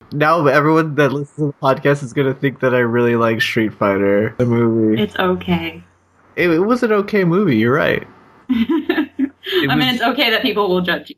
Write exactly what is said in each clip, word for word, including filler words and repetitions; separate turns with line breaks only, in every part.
Now everyone that listens to the podcast is gonna think that I really like Street Fighter, the movie.
It's okay.
It, it was an okay movie, you're right.
I
was...
mean, it's okay that people will judge you.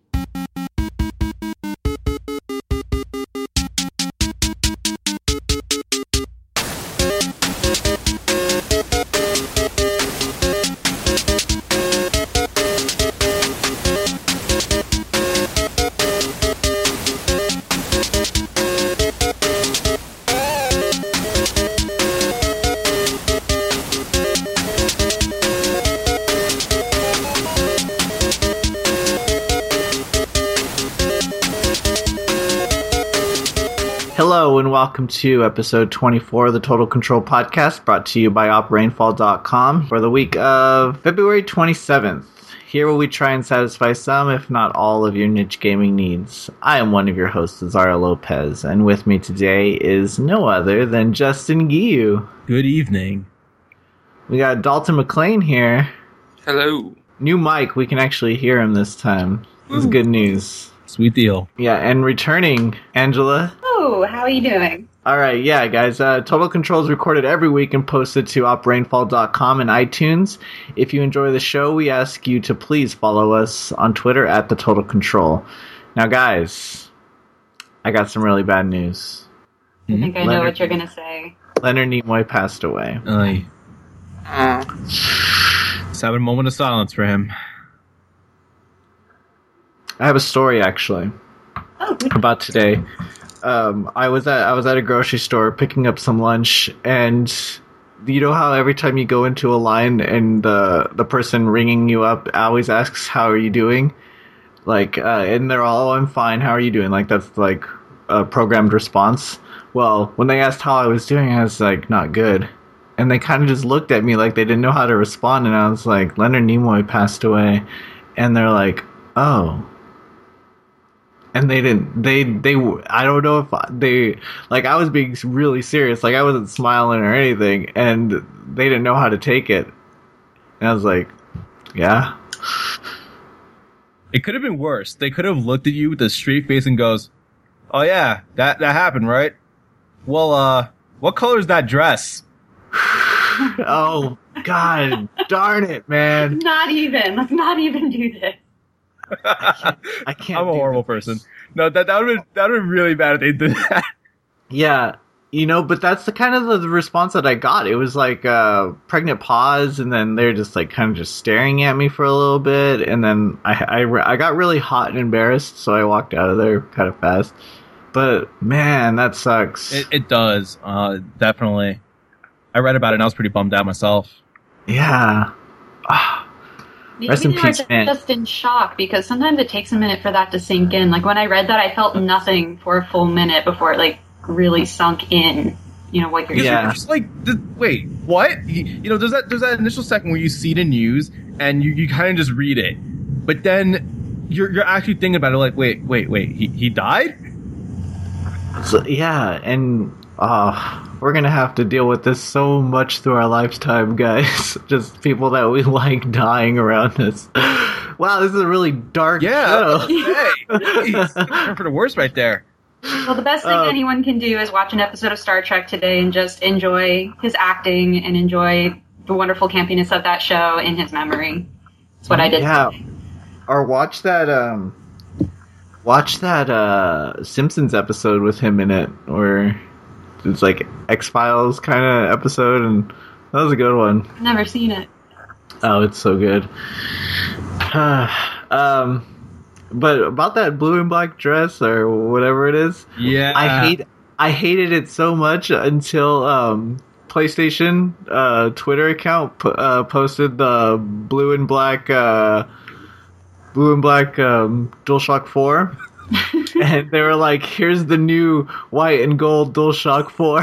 Hello and welcome to episode twenty-four of the Total Control Podcast, brought to you by op rainfall dot com for the week of February twenty-seventh. Here where we try and satisfy some, if not all, of your niche gaming needs. I am one of your hosts, Zara Lopez, and with me today is no other than Justin Guiu.
Good evening.
We got Dalton McLean here.
Hello.
New mic, we can actually hear him this time. It's good news.
Sweet deal.
Yeah, and returning, Angela.
Oh, how are you doing?
Alright, yeah, guys. Uh, Total Control is recorded every week and posted to op rainfall dot com and iTunes. If you enjoy the show, we ask you to please follow us on Twitter at The Total Control. Now, guys, I got some really bad news.
I think I know
Leonard,
what you're going to say.
Leonard Nimoy passed away.
Aye.
Uh,
Let's have a moment of silence for him.
I have a story, actually,
Oh, good.
about today. Um, I was at I was at a grocery store picking up some lunch, and you know how every time you go into a line and the the person ringing you up always asks, "How are you doing?" Like, uh, and they're all, "Oh, I'm fine. How are you doing?" Like that's like a programmed response. Well, when they asked how I was doing, I was like, "Not good," and they kind of just looked at me like they didn't know how to respond, and I was like, "Leonard Nimoy passed away," and they're like, "Oh." And they didn't, they, they, I don't know if they, like, I was being really serious, like, I wasn't smiling or anything, and they didn't know how to take it. And I was like, yeah.
It could have been worse. They could have looked at you with a straight face and goes, "Oh yeah, that, that happened, right? Well, uh, what color is that dress?"
Oh, God, darn it, man.
Not even. Let's not even do this.
I can't, I can't
I'm a
do
horrible
this.
person. No, that that would that would be really bad if they did that.
Yeah, you know, but that's the kind of the, the response that I got. It was like a pregnant pause, and then they're just like kind of just staring at me for a little bit, and then I, I, I got really hot and embarrassed, so I walked out of there kind of fast. But man, that sucks.
It, it does, uh, definitely. I read about it and I was pretty bummed out myself.
Yeah. Ah.
Maybe
Rest in
they
peace,
were
man.
just in shock, because sometimes it takes a minute for that to sink in. Like, when I read that, I felt nothing for a full minute before it, like, really sunk in. You know, what you're
Because
Yeah.
you're just like, th- wait, what? You, you know, there's that there's that initial second where you see the news and you, you kind of just read it, but then you're you're actually thinking about it, like, wait, wait, wait, he he died?
So, yeah, and uh, we're gonna have to deal with this so much through our lifetime, guys. Just people that we like dying around us. Wow, this is a really dark
Yeah.
show.
Hey, geez, for the worst right there.
Well, the best thing
Um,
anyone can do is watch an episode of Star Trek today and just enjoy his acting and enjoy the wonderful campiness of that show in his memory. That's what I did.
Yeah, or watch that. Um, watch that uh, Simpsons episode with him in it, or it's like X-Files kind of episode, and that was a good one.
I've never seen it.
Oh, it's so good. um, but about that blue and black dress or whatever it is,
Yeah.
I hate. I hated it so much until um, PlayStation uh, Twitter account p- uh, posted the blue and black, uh, blue and black um, DualShock four. And they were like, "Here's the new white and gold DualShock four."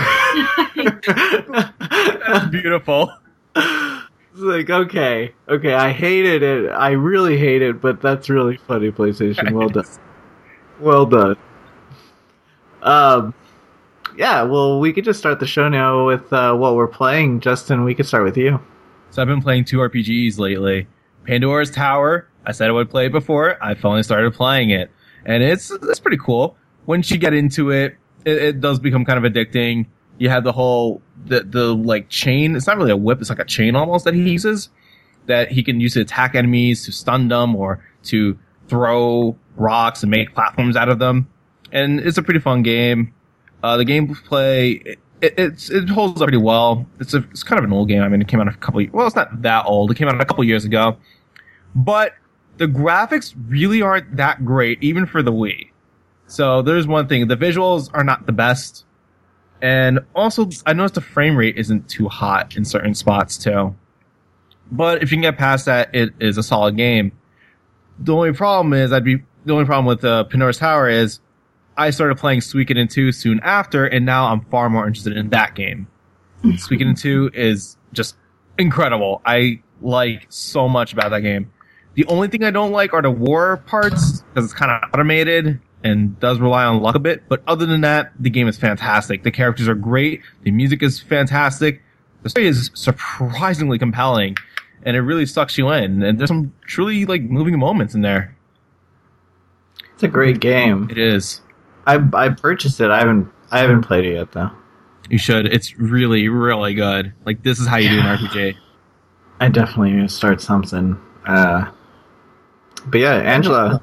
That's beautiful.
It's like, okay, okay, I hated it. I really hate it, but that's really funny, PlayStation. Well done. Well done. Um, yeah, well, we could just start the show now with uh, what we're playing. Justin, we could start with you.
So I've been playing two R P Gs lately. Pandora's Tower. I said I would play it before. I finally started playing it. And it's it's pretty cool. Once you get into it, it, it does become kind of addicting. You have the whole the the like chain. It's not really a whip. It's like a chain almost that he uses that he can use to attack enemies, to stun them, or to throw rocks and make platforms out of them. And it's a pretty fun game. Uh, the gameplay it, it it's it holds up pretty well. It's a it's kind of an old game. I mean, it came out a couple. Well, it's not that old. It came out a couple years ago, but the graphics really aren't that great, even for the Wii. So there's one thing. The visuals are not the best. And also, I noticed the frame rate isn't too hot in certain spots, too. But if you can get past that, it is a solid game. The only problem is, I'd be, the only problem with uh, Pandora's Tower is, I started playing Suikoden two soon after, and now I'm far more interested in that game. Suikoden two is just incredible. I like so much about that game. The only thing I don't like are the war parts, because it's kind of automated and does rely on luck a bit. But other than that, the game is fantastic. The characters are great. The music is fantastic. The story is surprisingly compelling, and it really sucks you in. And there's some truly like moving moments in there.
It's a great game.
It is.
I I purchased it. I haven't I haven't played it yet though.
You should. It's really really good. Like this is how you do an R P G.
I definitely need to start something. Uh, but yeah, Angela.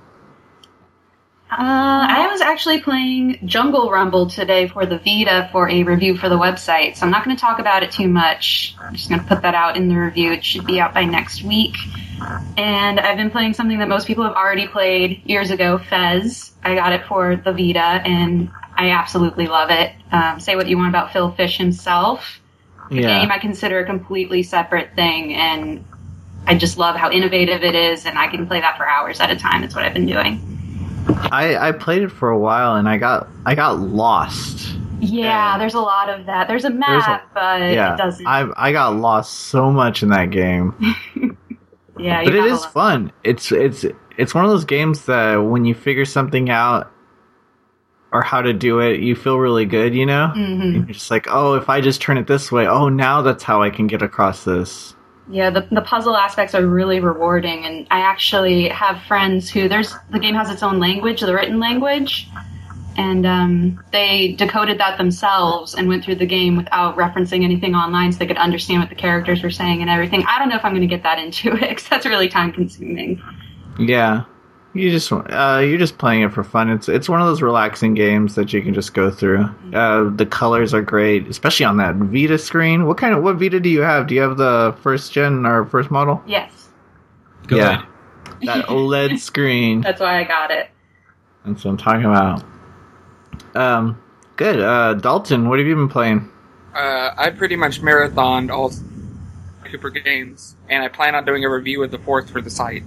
Uh, I was actually playing Jungle Rumble today for the Vita for a review for the website, so I'm not going to talk about it too much. I'm just going to put that out in the review. It should be out by next week. And I've been playing something that most people have already played years ago, Fez. I got it for the Vita, and I absolutely love it. Um, say what you want about Phil Fish himself. The
Yeah.
game I consider a completely separate thing, and I just love how innovative it is, and I can play that for hours at a time. That's what I've been doing.
I, I played it for a while and I got I got lost.
Yeah, there's a lot of that. There's a map,
There's a-
but
Yeah,
it doesn't.
I I got lost so much in that game,
yeah, you
but it
have a
is
lot.
fun. It's it's it's one of those games that when you figure something out or how to do it, you feel really good. You know,
Mhm.
you're just like, oh, if I just turn it this way, oh, now that's how I can get across this.
Yeah, the the puzzle aspects are really rewarding, and I actually have friends who there's the game has its own language, the written language, and um, they decoded that themselves and went through the game without referencing anything online, so they could understand what the characters were saying and everything. I don't know if I'm going to get that into it because that's really time consuming.
Yeah, you just uh, you're just playing it for fun. It's it's one of those relaxing games that you can just go through. Uh, the colors are great, especially on that Vita screen. What kind of what Vita do you have? Do you have the first gen or first model?
Yes,
Good.
Yeah, that OLED screen.
that's why I got it.
That's what I'm talking about. Um, good. Uh, Dalton, what have you been playing?
Uh, I pretty much marathoned all Cooper games, and I plan on doing a review of the fourth for the site.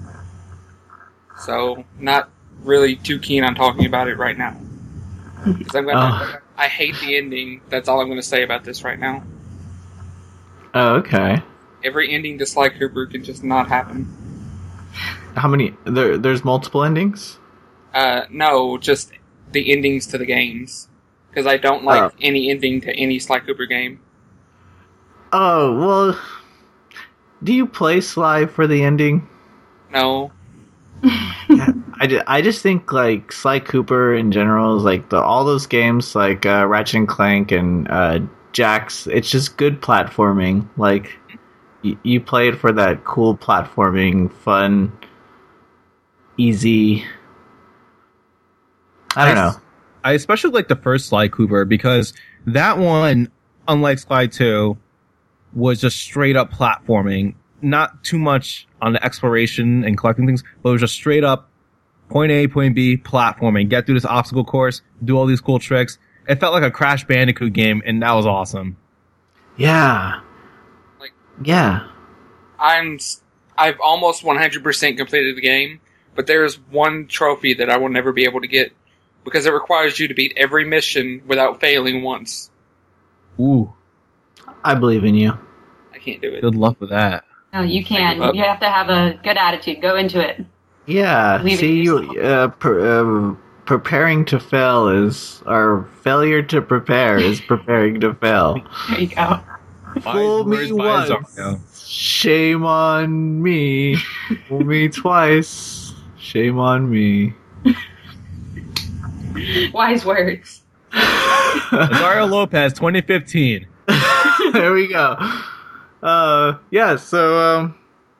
So, not really too keen on talking about it right now. 'Cause I'm gonna, I hate the ending. That's all I'm going to say about this right now.
Oh, okay.
Every ending to Sly Cooper can just not happen.
How many? There, there's multiple endings.
Uh, no, just the endings to the games. Because I don't like
Oh.
any ending to any Sly Cooper game.
Oh well. Do you play Sly for the ending?
No.
I, ju- I just think like Sly Cooper in general is like the all those games like uh, Ratchet and Clank and uh, Jax. It's just good platforming. Like y- you play it for that cool platforming, fun, easy. I don't know.
I especially like the first Sly Cooper because that one, unlike Sly two, was just straight up platforming. Not too much on the exploration and collecting things, but it was just straight up point A, point B, platforming. Get through this obstacle course, do all these cool tricks. It felt like a Crash Bandicoot game, and that was awesome.
Yeah.
Like-
yeah.
I'm s- I've almost one hundred percent completed the game, but there is one trophy that I will never be able to get because it requires you to beat every mission without failing once.
Ooh,
I believe in you.
I can't do it.
good luck with that.
No, you can.
Up.
You have to have a good attitude. Go into it.
Yeah.
Believe in
See, you
yourself.
uh, pre- uh, preparing to fail is or failure to prepare is preparing to fail.
There you go.
Fool me once, shame on me. Fool me twice, shame on me.
Wise words.
Mario Lopez, twenty fifteen.
There we go. Uh, yeah. So, um,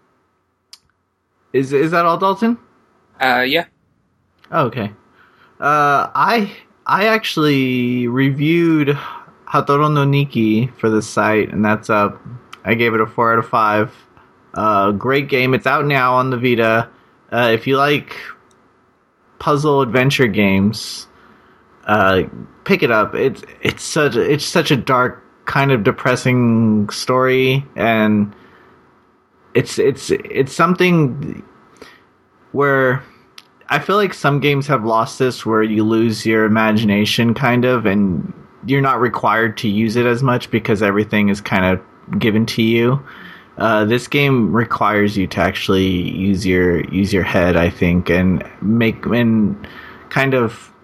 is is that all, Dalton?
Uh, yeah.
Oh, okay. Uh, I I actually reviewed Hatoro no Niki for the site, and that's up. I gave it a four out of five. Uh, great game. It's out now on the Vita. Uh, if you like puzzle adventure games, uh, pick it up. It's it's such a, it's such a dark, kind of depressing story, and it's it's it's something where I feel like some games have lost this, where you lose your imagination, kind of, and you're not required to use it as much because everything is kind of given to you. Uh, this game requires you to actually use your use your head, I think, and make and kind of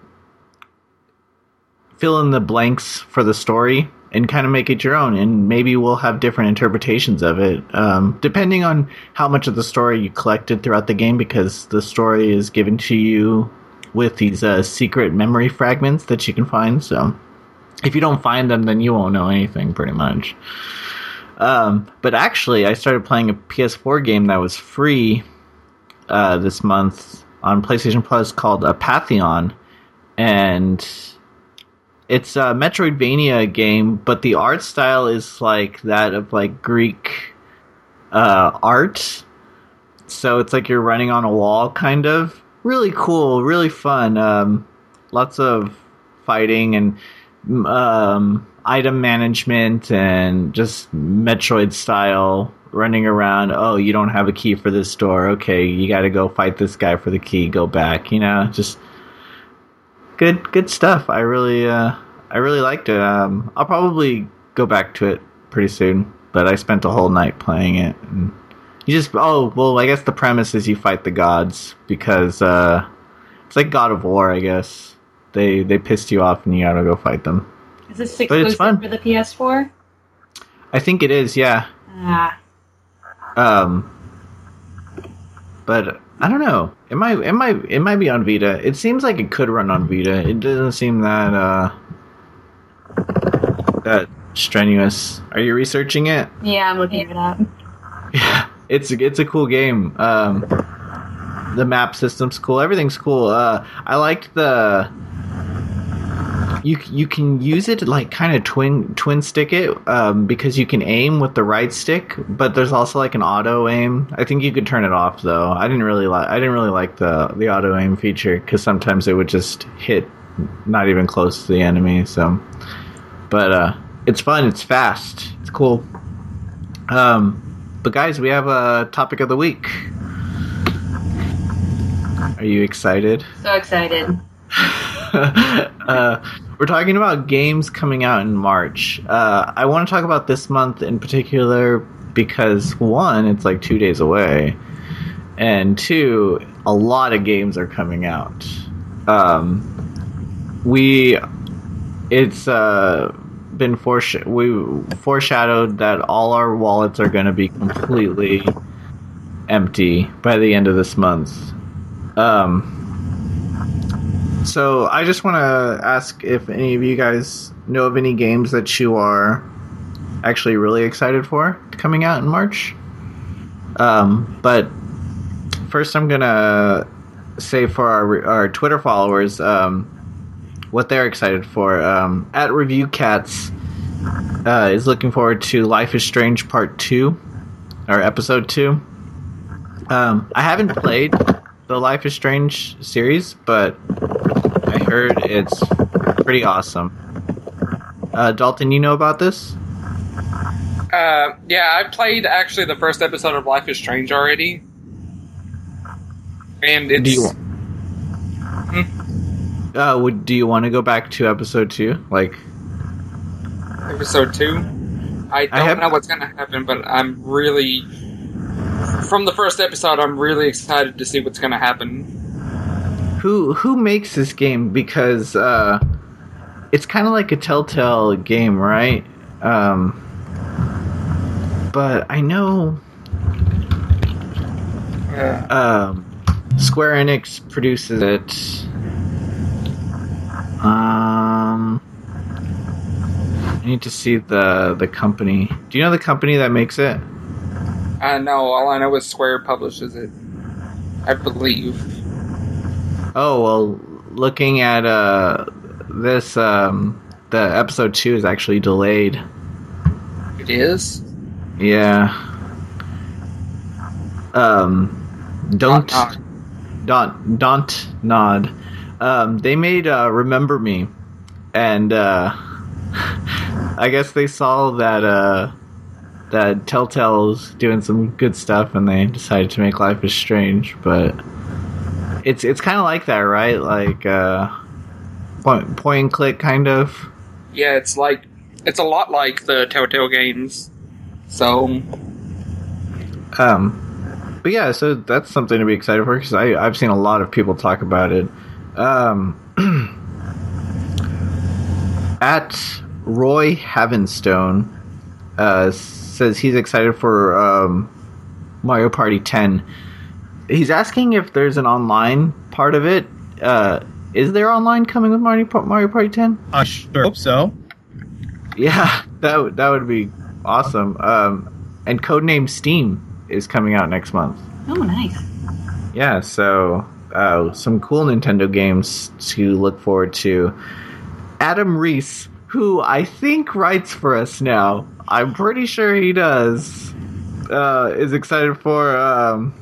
fill in the blanks for the story and kind of make it your own. And maybe we'll have different interpretations of it, um, depending on how much of the story you collected throughout the game, because the story is given to you with these uh, secret memory fragments that you can find. So if you don't find them, then you won't know anything, pretty much. Um, but actually, I started playing a P S four game that was free uh, this month on PlayStation Plus called Apatheon, and it's a Metroidvania game, but the art style is like that of like Greek uh, art. So it's like you're running on a wall, kind of. Really cool, really fun. Um, lots of fighting and um, item management and just Metroid style running around. Oh, you don't have a key for this door. Okay, you got to go fight this guy for the key. Go back. You know, just good, good stuff. I really, uh, I really liked it. Um, I'll probably go back to it pretty soon. But I spent a whole night playing it. And you just, oh, well, I guess the premise is you fight the gods because uh, it's like God of War, I guess. They they pissed you off and you gotta go fight them.
Is this exclusive for the P S four?
I think it is, yeah.
Ah.
Um, but I don't know. It might it might it might be on Vita. It seems like it could run on Vita. It doesn't seem that uh that strenuous. Are you researching it?
Yeah, I'm looking it up.
Yeah, it's it's a cool game. Um, the map system's cool. Everything's cool. Uh, I liked the. You you can use it to like kind of twin twin stick it um, because you can aim with the right stick, but there's also like an auto aim. I think you could turn it off though. I didn't really like I didn't really like the the auto aim feature because sometimes it would just hit not even close to the enemy. So, but uh, it's fun. It's fast. It's cool. Um, but guys, we have a topic of the week. Are you excited?
So excited.
uh, we're talking about games coming out in March. Uh, I want to talk about this month in particular because, one, it's like two days away, and two, a lot of games are coming out. Um, we, it's uh, been foresh- we foreshadowed that all our wallets are going to be completely empty by the end of this month. Um, So I just want to ask if any of you guys know of any games that you are actually really excited for coming out in March. Um, but first I'm going to say for our, our Twitter followers um, what they're excited for. Um, at Review Cats uh, is looking forward to Life is Strange Part two, or Episode two. Um, I haven't played the Life is Strange series, but I heard it's pretty awesome. Uh, Dalton, you know about this?
Uh, yeah, I played actually the first episode of Life is Strange already, and it's.
Do you,
hmm?
uh, would do you want to go back to episode two? Like
episode two? I don't
I have,
know what's going to happen, but I'm really. From the first episode, I'm really excited to see what's going to happen.
Who who makes this game? Because uh, it's kind of like a Telltale game, right? Um, but I know
Yeah.
um, Square Enix produces it. Um, need to see the the company. Do you know the company that makes it?
I know. All I know is Square publishes it. I believe.
Oh well, looking at uh this, um, the episode two is actually delayed.
It is.
Yeah. Um, don't
Don't
don't don't nod. Um, they made uh, Remember Me, and uh, I guess they saw that uh, that Telltale's doing some good stuff, and they decided to make Life is Strange. But it's it's kind of like that, right? Like uh, point point and click, kind of.
Yeah, it's like it's a lot like the Telltale games. So,
um, but yeah, so that's something to be excited for because I I've seen a lot of people talk about it. Um, at Roy Havenstone uh, says he's excited for um, Mario Party ten. He's asking if there's an online part of it. Uh, is there online coming with Mario, Mario Party ten?
I sure hope so.
Yeah, that w- that would be awesome. Um, and Codename Steam is coming out next month.
Oh, nice.
Yeah, so uh, some cool Nintendo games to look forward to. Adam Reese, who I think writes for us now, I'm pretty sure he does, uh, is excited for um,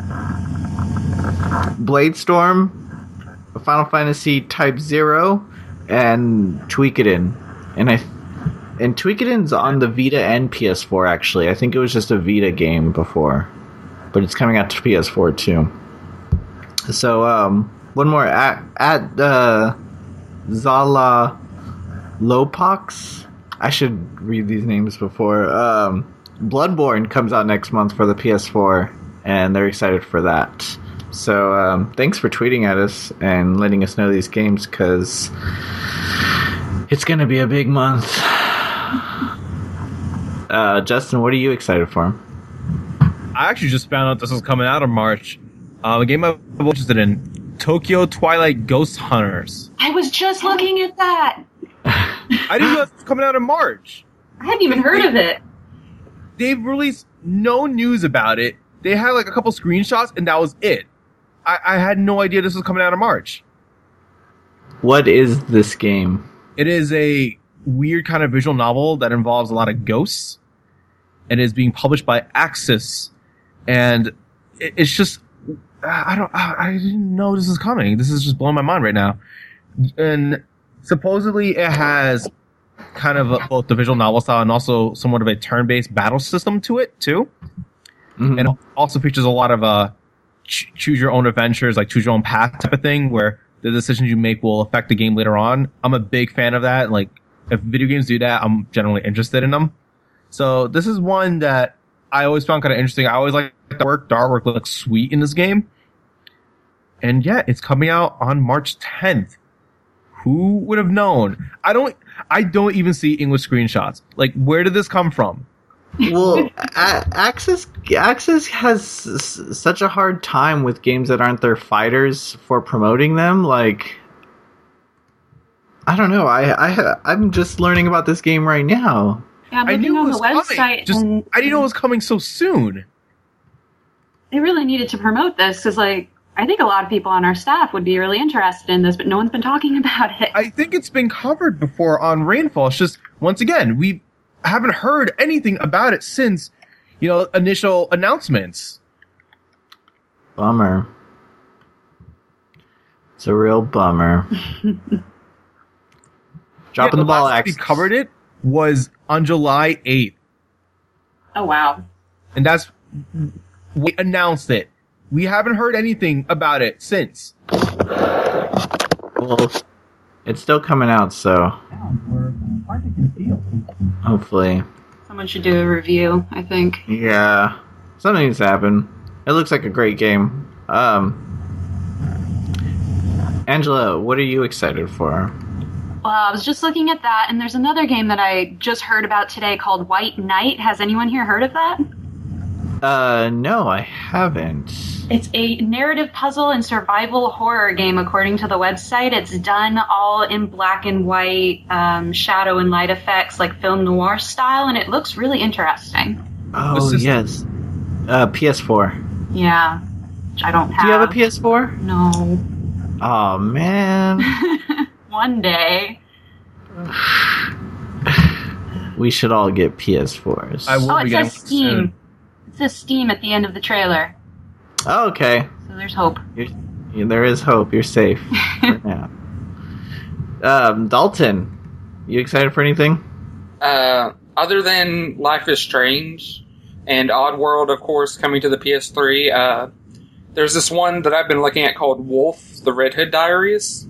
Bladestorm, Final Fantasy Type Zero, and Tweakedin. And I and Tweakedin's on the Vita and P S four, actually. I think it was just a Vita game before, but it's coming out to P S four too. So, um, one more. At, at uh, Zala Lopox. I should read these names before. Um, Bloodborne comes out next month for the P S four, and they're excited for that. So, um, thanks for tweeting at us and letting us know these games, because it's going to be a big month. Uh, Justin, what are you excited for?
I actually just found out this was coming out in March. Uh, the game I'm interested in, Tokyo Twilight Ghost Hunters.
I was just looking at that.
I didn't know it was coming out in March.
I hadn't even heard of it.
They've released no news about it. They had like a couple screenshots, and that was it. I, I had no idea this was coming out in March.
What is this game?
It is a weird kind of visual novel that involves a lot of ghosts, and is being published by Axis. And it, it's just, I don't, I didn't know this was coming. This is just blowing my mind right now. And supposedly it has kind of a, both the visual novel style and also somewhat of a turn-based battle system to it too. Mm-hmm. And it also features a lot of uh, ch- choose your own adventures, like choose your own path type of thing, where the decisions you make will affect the game later on. I'm a big fan of that. Like, if video games do that, I'm generally interested in them. So this is one that I always found kind of interesting. I always like the artwork. The artwork looks sweet in this game. And yeah, it's coming out on March tenth. Who would have known? I don't, I don't even see English screenshots. Like, where did this come from?
Well, a- Axis Axis has s- such a hard time with games that aren't their fighters for promoting them. Like, I don't know. I I I'm just learning about this game right now.
Yeah, I'm
I
looking
knew it
on
was
the website.
coming. Just,
And
I didn't know it was coming so soon.
they really needed to promote this because, like, I think a lot of people on our staff would be really interested in this, but no one's been talking about it.
I think it's been covered before on Rainfall. It's just, once again, we haven't heard anything about it since, you know, initial announcements.
Bummer. It's a real bummer. Dropping
Yeah,
the ball,
last time
Axis.
we covered it was on July eighth.
Oh, wow.
And that's, we announced it. We haven't heard anything about it since.
Well, it's still coming out, so hopefully.
Someone should do a review, I think.
Yeah, something needs to happen. It looks like a great game. Um, Angela, what are you excited for?
Well, I was just looking at that, and there's another game that I just heard about today called White Knight. Has anyone here heard of that?
Uh, no, I haven't.
It's a narrative puzzle and survival horror game, according to the website. It's done all in black and white, um, shadow and light effects, like film noir style, and it looks really interesting.
Oh, yes. Uh, P S four.
Yeah. Which I don't have.
Do you have a P S four?
No.
Oh, man.
One day.
We should all get P S fours.
I will
Oh,
be
it
getting
says
one
Steam.
soon.
It says Steam at the end of the trailer.
Oh, okay.
So there's hope.
You're, there is hope. You're safe for now. Um, Dalton, you excited for anything?
Uh, other than Life is Strange and Oddworld, of course, coming to the P S three, uh, there's this one that I've been looking at called Wolf, the Red Hood Diaries.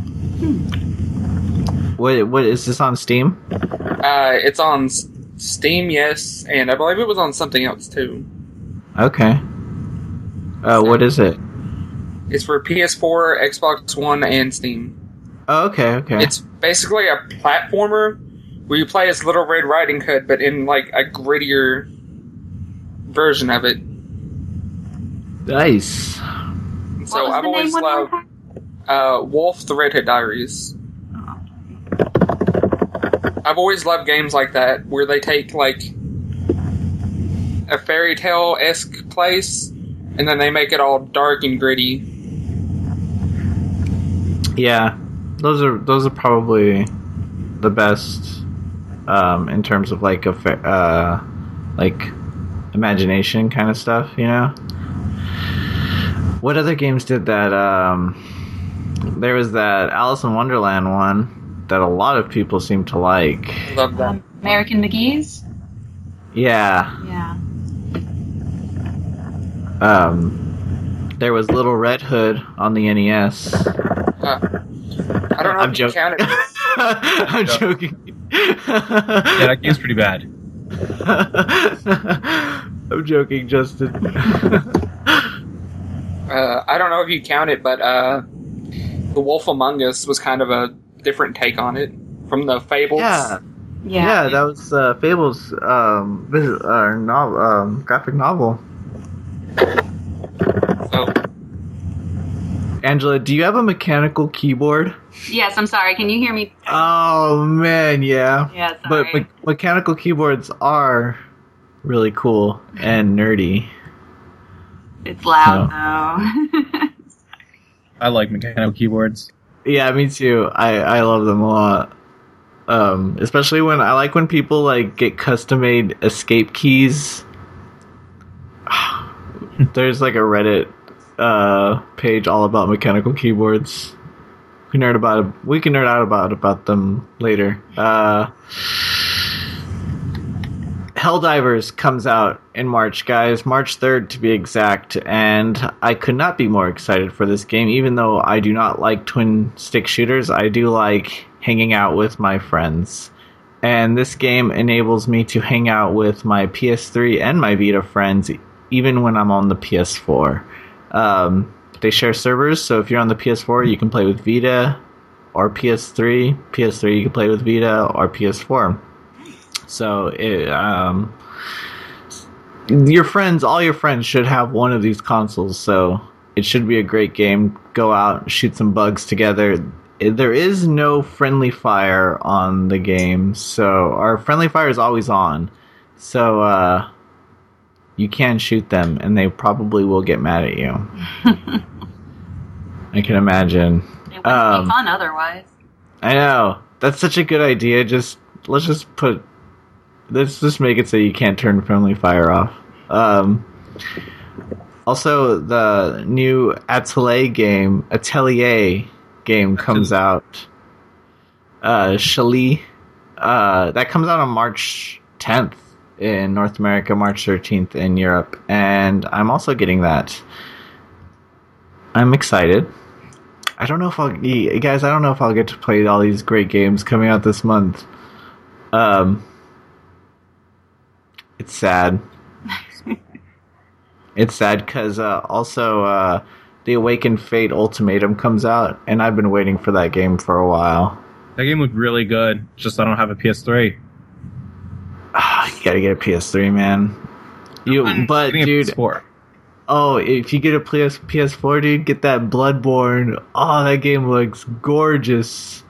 What what is this on Steam?
Uh, it's on S- Steam, yes, and I believe it was on something else too.
Okay. Uh, what is it?
It's for P S four, Xbox One, and Steam.
Oh, okay, okay.
It's basically a platformer where you play as Little Red Riding Hood, but in like a grittier version of it.
Nice.
So
what was
I've
the
always
name one more
loved
time?
uh, Wolf, the Red Hood Diaries. I've always loved games like that where they take like a fairy tale esque place and then they make it all dark and gritty.
Yeah, those are those are probably the best um, in terms of like a fa- uh, like imagination kind of stuff. You know, what other games did that? Um, there was that Alice in Wonderland one that a lot of people seem to like.
Love that.
Um, American McGee's?
Yeah.
Yeah.
Um, there was Little Red Hood on the N E S.
Uh, I don't know
I'm
if you
joking.
count it.
I'm joking.
Yeah, that game's pretty bad.
I'm joking, Justin.
Uh, I don't know if you count it, but uh, The Wolf Among Us was kind of a different take on it from the Fables.
Yeah.
Yeah.
Yeah, that was uh, Fable's um, vis- uh, novel, um, graphic novel.
So,
Angela, do you have a mechanical keyboard?
Yes, I'm sorry. Can you hear me?
Oh man, yeah.
Yeah,
But
sorry.
me- mechanical keyboards are really cool and nerdy.
It's loud, though.
I like mechanical keyboards.
Yeah, me too. I, I love them a lot. Um, especially when I like when people like get custom made escape keys. There's like a Reddit uh, page all about mechanical keyboards. We can nerd about we can nerd out about about them later. Uh, Helldivers comes out in March, guys. March third to be exact, and I could not be more excited for this game. Even though I do not like twin stick shooters, I do like hanging out with my friends. And this game enables me to hang out with my P S three and my Vita friends, even when I'm on the P S four. Um, they share servers, so if you're on the P S four, you can play with Vita or P S three. P S three, you can play with Vita or P S four. So, it, um, your friends, all your friends should have one of these consoles, so it should be a great game. Go out, shoot some bugs together. There is no friendly fire on the game, so our friendly fire is always on. So, uh, you can shoot them, and they probably will get mad at you. I can imagine.
It wouldn't
Um,
be fun otherwise.
I know. That's such a good idea. Just let's just put let's just make it so you can't turn friendly fire off. Um, also, the new Atelier game, Atelier game comes out. Uh, Chalet. Uh, that comes out on March tenth in North America, March thirteenth in Europe, and I'm also getting that. I'm excited. I don't know if I'll, you guys. I don't know if I'll get to play all these great games coming out this month. Um, it's sad. It's sad because uh, also uh, the Awakened Fate Ultimatum comes out, and I've been waiting for that game for a while.
That game looked really good. Just I don't have a P S three.
Ah, you gotta get a P S three, man. You,
I'm
but
getting a
dude,
P S four.
Oh, if you get a P S P S four, dude, get that Bloodborne. Oh, that game looks gorgeous.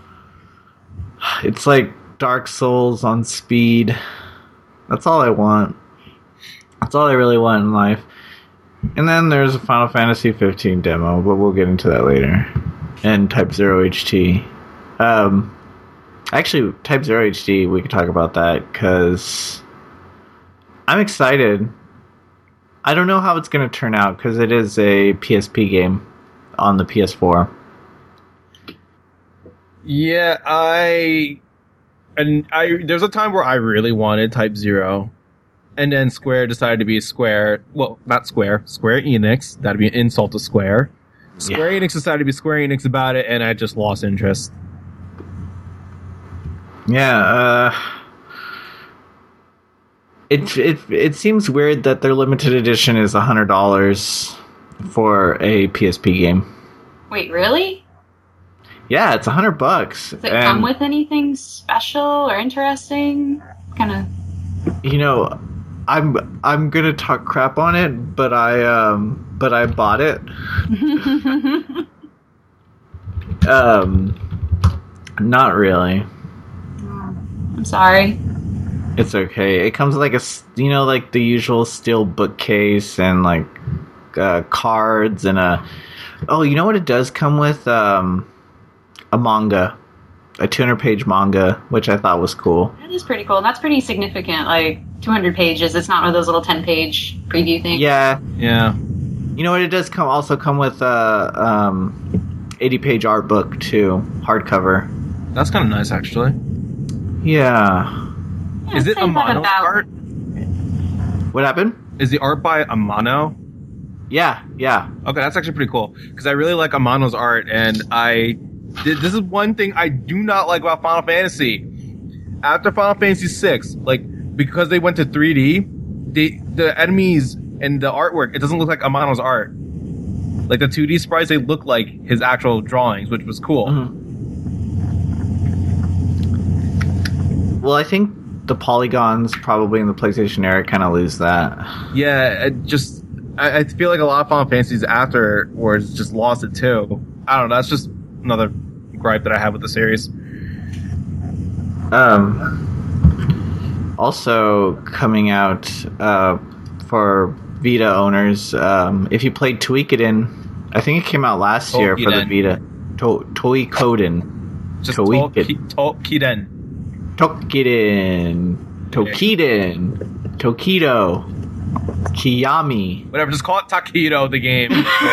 It's like Dark Souls on speed. That's all I want. That's all I really want in life. And then there's a Final Fantasy fifteen demo, but we'll get into that later. And Type Zero H D. Um, actually, Type Zero H D, we could talk about that, because I'm excited. I don't know how it's going to turn out, because it is a P S P game on the P S four.
Yeah, I... And I there's a time where I really wanted Type Zero. And then Square decided to be Square. Well, not Square. Square Enix. That'd be an insult to Square. Square yeah. Enix decided to be Square Enix about it, and I just lost interest.
Yeah, uh... It, it, it seems weird that their limited edition is one hundred dollars for a P S P game.
Wait, really?
Yeah, it's one hundred bucks.
Does it and, come with anything special or interesting? Kind of...
You know... I'm I'm gonna talk crap on it, but I um but I bought it. um, not really.
I'm sorry.
It's okay. It comes with like a you know like the usual steel bookcase and like uh, cards and a oh you know what it does come with um a manga. A two hundred page manga, which I thought was cool.
That is pretty cool. And that's pretty significant. Like, two hundred pages. It's not one of those little ten page preview things.
Yeah.
Yeah.
You know what? It does come also come with a um, eighty page art book, too. Hardcover.
That's kind of nice, actually.
Yeah.
yeah is it Amano about... art?
What happened?
Is the art by Amano?
Yeah, yeah.
Okay, that's actually pretty cool. Because I really like Amano's art, and I... This is one thing I do not like about Final Fantasy. After Final Fantasy six, like, because they went to three D, they, the enemies and the artwork, it doesn't look like Amano's art. Like, the two D sprites, they look like his actual drawings, which was cool.
Mm-hmm. Well, I think the polygons probably in the PlayStation era kind of lose that.
Yeah, it just... I, I feel like a lot of Final Fantasies afterwards just lost it, too. I don't know, that's just... another gripe that I have with the series.
Um, also coming out uh, for Vita owners, um, if you played Toikoden, I think it came out last Toikoden. year for the Vita. To- Toikoden.
Just Toikoden.
Toikoden. Toikoden. Tokido. Kiyomi.
Whatever, just call it Takedo, the game.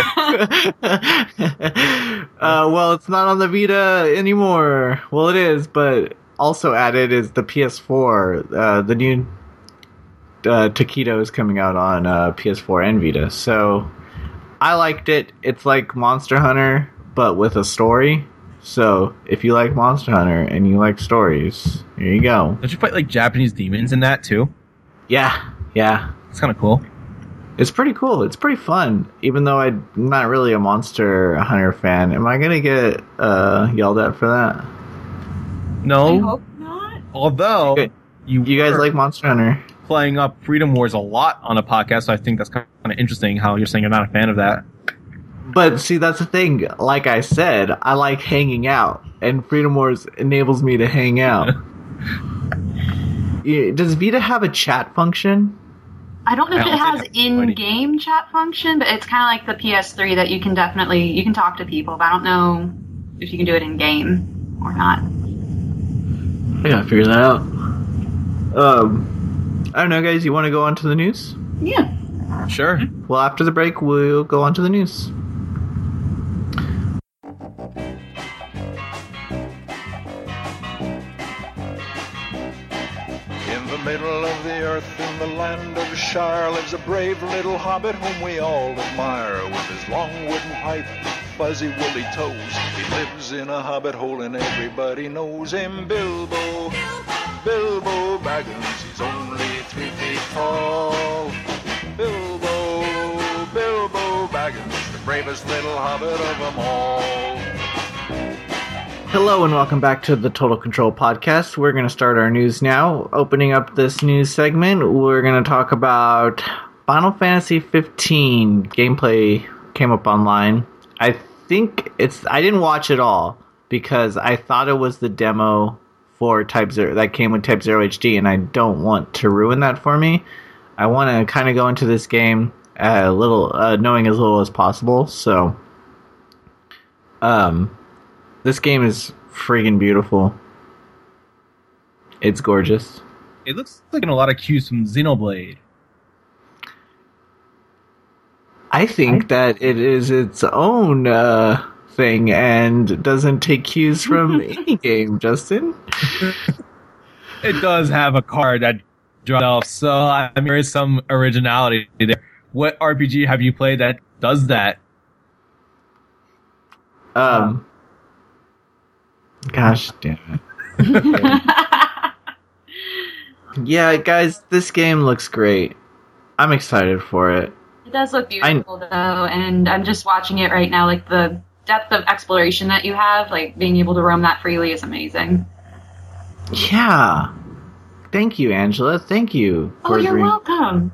uh, well, it's not on the Vita anymore. Well, it is, but also added is the P S four. Uh, the new uh, Takedo is coming out on uh, P S four and Vita. So, I liked it. It's like Monster Hunter, but with a story. So, if you like Monster Hunter and you like stories, here you go.
Don't you fight like Japanese demons in that, too?
Yeah, yeah.
It's kind of cool.
It's pretty cool. It's pretty fun, even though I'm not really a Monster Hunter fan. Am I gonna get uh, yelled at for that?
No.
I hope not.
Although
you, you guys like Monster Hunter,
playing up Freedom Wars a lot on a podcast, so I think that's kind of interesting. How you're saying you're not a fan of that.
But see, that's the thing. Like I said, I like hanging out, and Freedom Wars enables me to hang out. Does Vita have a chat function?
I don't know if it has in-game chat function, but it's kind of like the P S three that you can definitely, you can talk to people, but I don't know if you can do it in-game or not.
I gotta figure that out. Um, I don't know, guys, you want to go on to the news?
Yeah.
Sure.
Well, after the break, we'll go on to the news.
Middle of the earth in the land of Shire lives a brave little hobbit whom we all admire. With his long wooden pipe, fuzzy woolly toes, he lives in a hobbit hole and everybody knows him. Bilbo, Bilbo Baggins, he's only three feet tall. Bilbo, Bilbo Baggins, the bravest little hobbit of them all.
Hello and welcome back to the Total Control Podcast. We're going to start our news now. Opening up this news segment, we're going to talk about Final Fantasy fifteen gameplay came up online. I think it's... I didn't watch it all because I thought it was the demo for Type Zero that came with Type Zero H D, and I don't want to ruin that for me. I want to kind of go into this game a little, uh, knowing as little as possible. So, um, this game is freaking beautiful. It's gorgeous.
It looks like in a lot of cues from Xenoblade.
I think that it is its own uh, thing and doesn't take cues from any game, Justin.
It does have a card that draws off, so I mean, there is some originality there. What R P G have you played that does that?
Um, gosh damn it. Yeah, guys, this game looks great. I'm excited for it.
It does look beautiful, I, though, and I'm just watching it right now. Like, the depth of exploration that you have, like, being able to roam that freely is amazing.
Yeah. Thank you, Angela. Thank you.
Oh, you're bringing... welcome.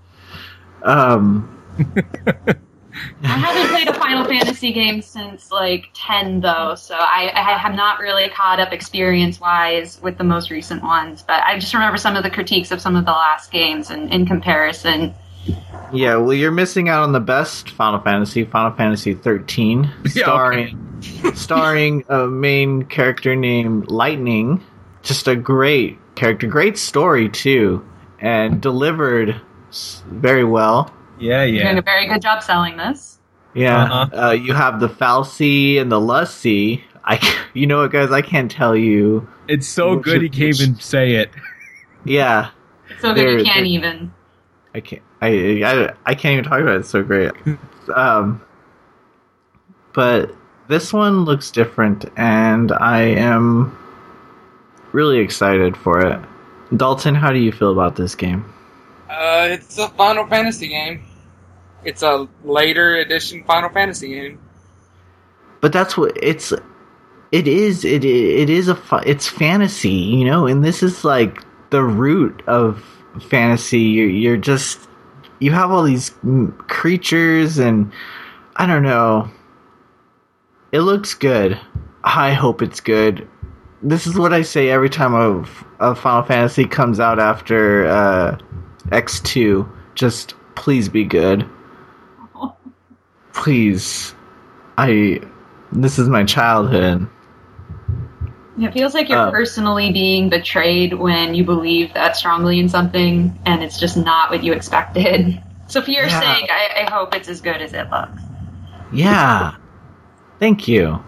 Um...
I haven't played a Final Fantasy game since, like, ten, though, so I, I have not really caught up experience-wise with the most recent ones, but I just remember some of the critiques of some of the last games, and in comparison...
Yeah, well, you're missing out on the best Final Fantasy, Final Fantasy thirteen, starring yeah, okay. starring a main character named Lightning. Just a great character, great story too, and delivered very well.
Yeah, yeah.
You're doing a very good job selling this.
Yeah,
uh-huh. uh,
you have the Fal'Cie and the Luscie. I, you know what, guys? I can't tell you.
It's so which, good he can't which, even say it.
Yeah,
it's so good you can't even.
I can't. I, I, I can't even talk about it. It's so great. Um, but this one looks different, and I am really excited for it. Dalton, how do you feel about this game?
Uh, it's a Final Fantasy game. It's a later edition Final Fantasy game.
But that's what it's. It is. It it is a. It's fantasy, you know, and this is like the root of fantasy. You're, you're just. You have all these creatures, and I don't know. It looks good. I hope it's good. This is what I say every time a, a Final Fantasy comes out after uh, X two. Just please be good. Please. I. This is my childhood.
It feels like you're uh, personally being betrayed when you believe that strongly in something, and it's just not what you expected. So for your yeah. sake, I, I hope it's as good as it looks.
Yeah. Thank you.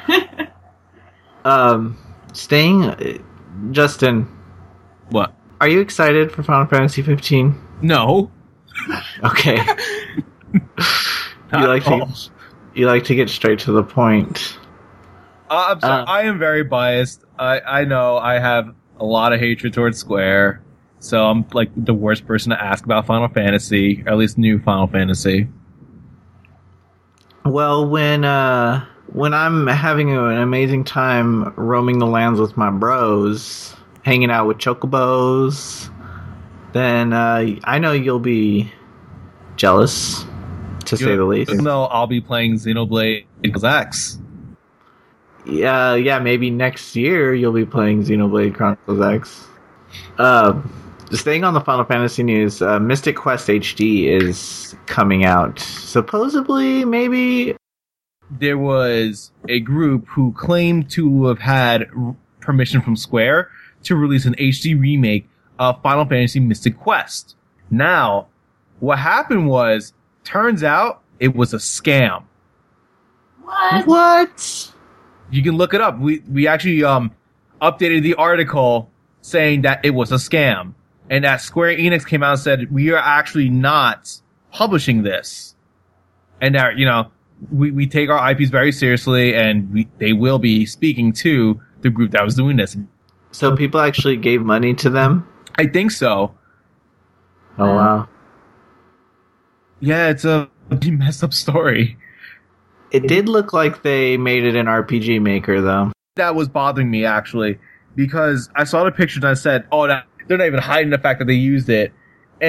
um, staying... Justin.
What?
Are you excited for Final Fantasy fifteen?
No.
Okay. you like to you like to get straight to the point.
Uh, I'm sorry. Uh, I am very biased. I, I know I have a lot of hatred towards Square, so I'm like the worst person to ask about Final Fantasy, or at least new Final Fantasy.
Well, when uh, when I'm having an amazing time roaming the lands with my bros, hanging out with chocobos, then uh, I know you'll be jealous, to say the least.
No, I'll be playing Xenoblade X.
Yeah, yeah, maybe next year you'll be playing Xenoblade Chronicles X. Uh, staying on the Final Fantasy news, uh, Mystic Quest H D is coming out. Supposedly, maybe...
There was a group who claimed to have had permission from Square to release an H D remake of Final Fantasy Mystic Quest. Now, what happened was, turns out, it was a scam.
What?
What?
You can look it up. We we actually um updated the article saying that it was a scam, and that Square Enix came out and said we are actually not publishing this, and that you know we, we take our I Ps very seriously, and we, they will be speaking to the group that was doing this.
So people actually gave money to them?
I think so.
Oh wow!
Yeah, it's a messed up story.
It did look like they made it an R P G Maker, though.
That was bothering me, actually, because I saw the pictures and I said, oh, that, they're not even hiding the fact that they used it. And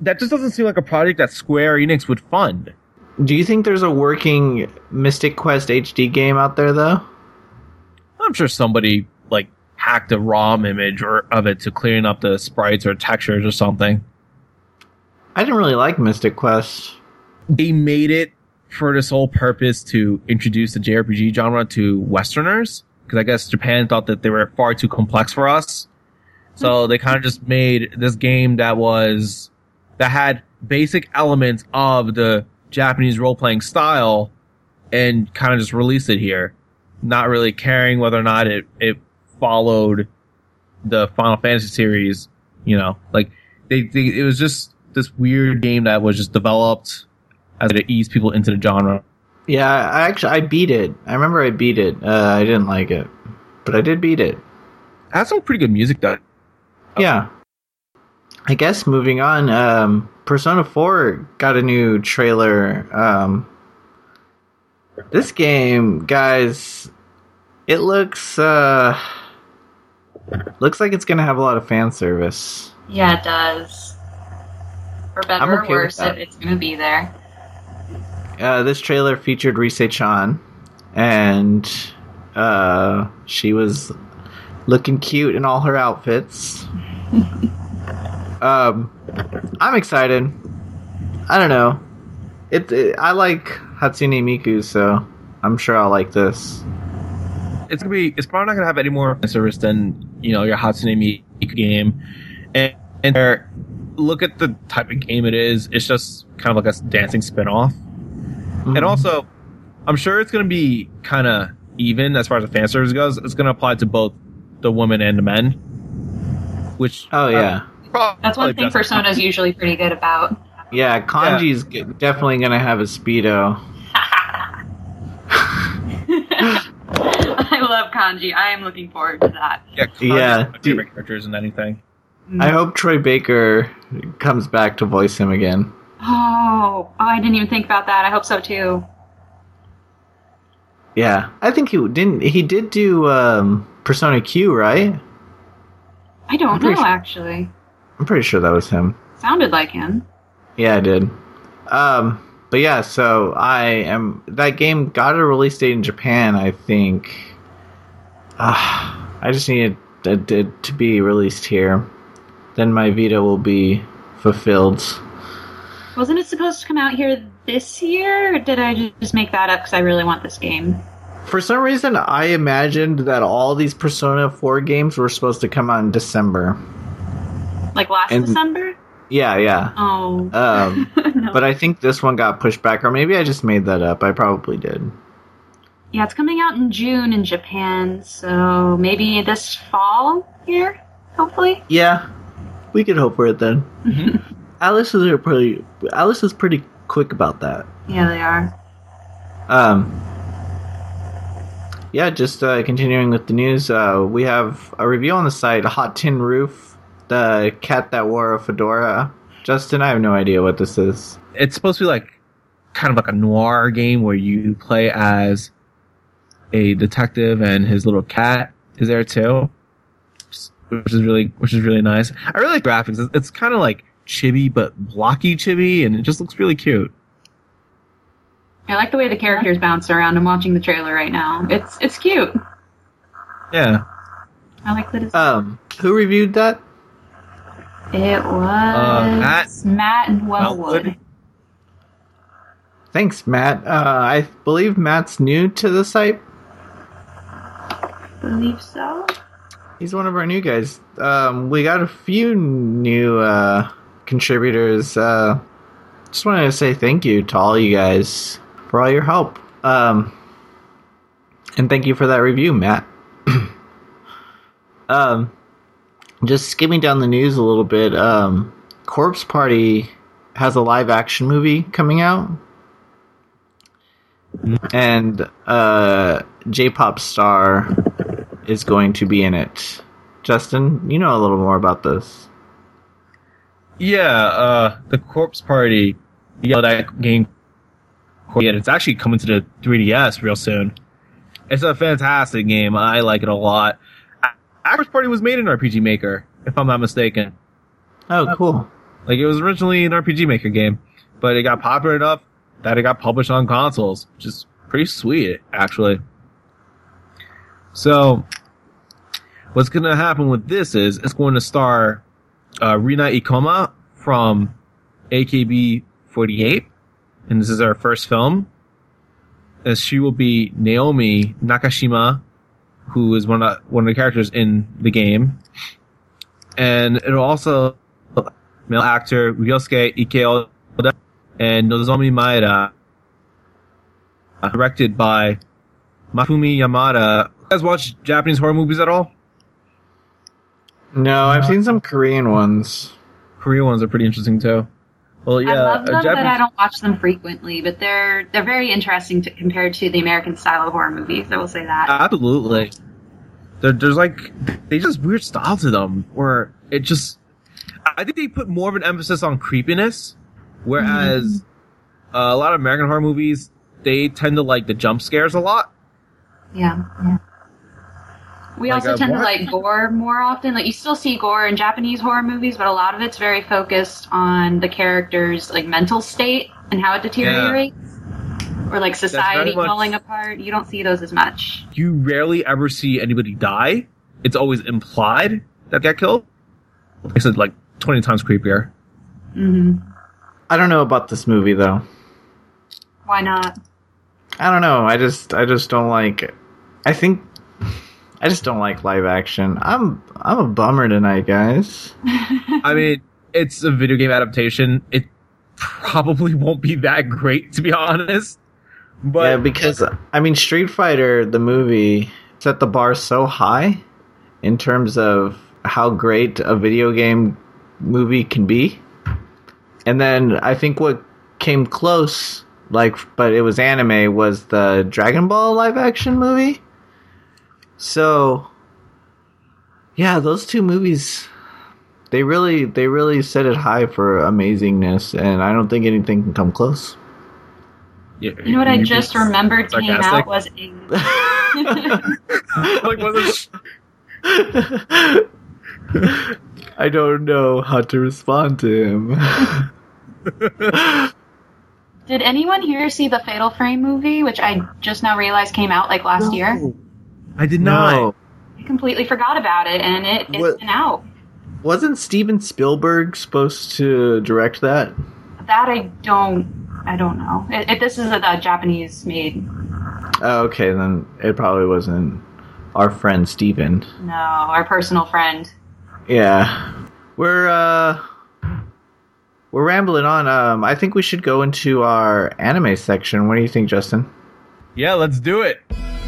that just doesn't seem like a project that Square Enix would fund.
Do you think there's a working Mystic Quest H D game out there, though?
I'm sure somebody like hacked a ROM image or of it to clean up the sprites or textures or something.
I didn't really like Mystic Quest.
They made it for the sole purpose to introduce the J R P G genre to Westerners, because I guess Japan thought that they were far too complex for us. So they kind of just made this game that was that had basic elements of the Japanese role-playing style and kind of just released it here, not really caring whether or not it, it followed the Final Fantasy series, you know, like they, they it was just this weird game that was just developed as to ease people into the genre.
Yeah, I actually I beat it. I remember I beat it. Uh, I didn't like it, but I did beat it.
It had some pretty good music though.
Yeah. I guess moving on, um, Persona four got a new trailer. Um, this game, guys, it looks uh, looks like it's gonna have a lot of fan service.
Yeah, it does. For better
I'm
or
okay with
worse,
that.
it, it's going to be there.
Uh, this trailer featured Rise-chan, and uh, she was looking cute in all her outfits. um, I'm excited. I don't know. It, it. I like Hatsune Miku, so I'm sure I'll like this.
It's gonna be. It's probably not gonna have any more fan service than you know your Hatsune Miku game, and and there, look at the type of game it is. It's just kind of like a dancing spin-off.
Mm-hmm.
And also, I'm sure it's going to be kind of even as far as the fan service goes. It's going to apply to both the women and the men. Which
Oh yeah,
uh,
That's one thing
just-
Persona's usually pretty good about.
yeah. Kanji's g definitely gonna have a speedo.
I love Kanji. I am looking forward to that.
Yeah, Kanji's
Yeah,
one of my favorite characters in anything.
I hope Troy Baker comes back to voice him again.
Oh, oh, I didn't even think about that. I hope so too.
Yeah, I think he didn't. He did do um, Persona Q, right?
I don't
I'm pretty
know,
sure-
actually.
I'm pretty sure that was him.
Sounded like him.
Yeah, I did. Um, but yeah, so I am. That game got a release date in Japan, I think. Uh, I just need it, it to be released here. Then my Vita will be fulfilled.
Wasn't it supposed to come out here this year, or did I just make that up because I really want this game?
For some reason, I imagined that all these Persona four games were supposed to come out in December.
Like last
And-
December?
Yeah, yeah.
Oh.
Um,
No.
but I think this one got pushed back, or maybe I just made that up. I probably did.
Yeah, it's coming out in June in Japan, so maybe this fall here, hopefully.
Yeah, we could hope for it then. Alice is pretty. Alice is pretty quick about that.
Yeah, they are.
Um. Yeah, just uh, continuing with the news. Uh, we have a review on the site. Hot Tin Roof, the cat that wore a fedora. Justin, I have no idea what this is.
It's supposed to be like kind of like a noir game where you play as a detective and his little cat is there too, which is really which is really nice. I really like graphics. It's, it's kind of like chibi but blocky chibi, and it just looks really cute.
I like the way the characters bounce around. I'm watching the trailer right now. It's it's cute.
Yeah.
I like that it's...
Um, who reviewed that?
It was
Matt-
Matt and Wellwood.
Wellwood.
Thanks, Matt. Uh, I believe Matt's new to the site.
Believe so.
He's one of our new guys. Um, we got a few new uh, contributors. Uh, just wanted to say thank you to all you guys for all your help. Um, and thank you for that review, Matt. um, just skimming down the news a little bit. Um, Corpse Party has a live action movie coming out. And uh, J-pop star is going to be in it. Justin, you know a little more about this.
Yeah, uh, the Corpse Party, yeah, that game, yeah, it's actually coming to the three D S real soon. It's a fantastic game. I like it a lot. Corpse Party was made in R P G Maker, if I'm not mistaken.
Oh, cool.
Like, it was originally an R P G Maker game, but it got popular enough that it got published on consoles, which is pretty sweet, actually. So, what's going to happen with this is it's going to star uh, Rina Ikoma from A K B forty-eight, and this is our first film. As she will be Naomi Nakashima, who is one of one of the characters in the game, and it'll also male actor Ryosuke Ikeoda and Nozomi Maeda, directed by Mafumi Yamada. You guys watch Japanese horror movies at all?
No, I've seen some Korean ones.
Korean ones are pretty interesting too. Well, yeah,
I love them,
uh, Japanese...
but I don't watch them frequently. But they're they're very interesting to, compared to the American style of horror movies. I will say that.
Absolutely. There, there's like they just weird style to them, where it just. I think they put more of an emphasis on creepiness, whereas mm-hmm. uh, a lot of American horror movies they tend to like the jump scares a lot.
Yeah. yeah. We
Like
also
a
tend
what?
to like gore more often. Like you still see gore in Japanese horror movies, but a lot of it's very focused on the character's like mental state and how it deteriorates, or like society
much-
falling apart. You don't see those as much.
You rarely ever see anybody die. It's always implied that they got killed. Like I said, like twenty times creepier.
hmm
I don't know about this movie though.
Why not?
I don't know. I just I just don't like. I think I just don't like live action. I'm I'm a bummer tonight, guys.
I mean, it's a video game adaptation. It probably won't be that great, to be honest. But
yeah, because I mean, Street Fighter the movie set the bar so high in terms of how great a video game movie can be. And then I think what came close, like, but it was anime, was the Dragon Ball live action movie. So, yeah, those two movies, they really, they really set it high for amazingness, and I don't think anything can come close.
Yeah,
You know what I
you
just
being
remembered came
sarcastic?
out was a
Like, was
I don't know how to respond to him.
Did anyone here see the Fatal Frame movie, which I just now realized came out like last year?
No, I did not.
No.
I completely forgot about it, and it, it's
What-
been out.
Wasn't Steven Spielberg supposed to direct that?
That I don't, I don't know. It, it, this is a, a Japanese made.
Oh, okay, then it probably wasn't our friend Steven.
No, our personal friend.
Yeah. We're, uh... We're rambling on. Um, I think we should go into our anime section. What do you think, Justin?
Yeah, let's do it.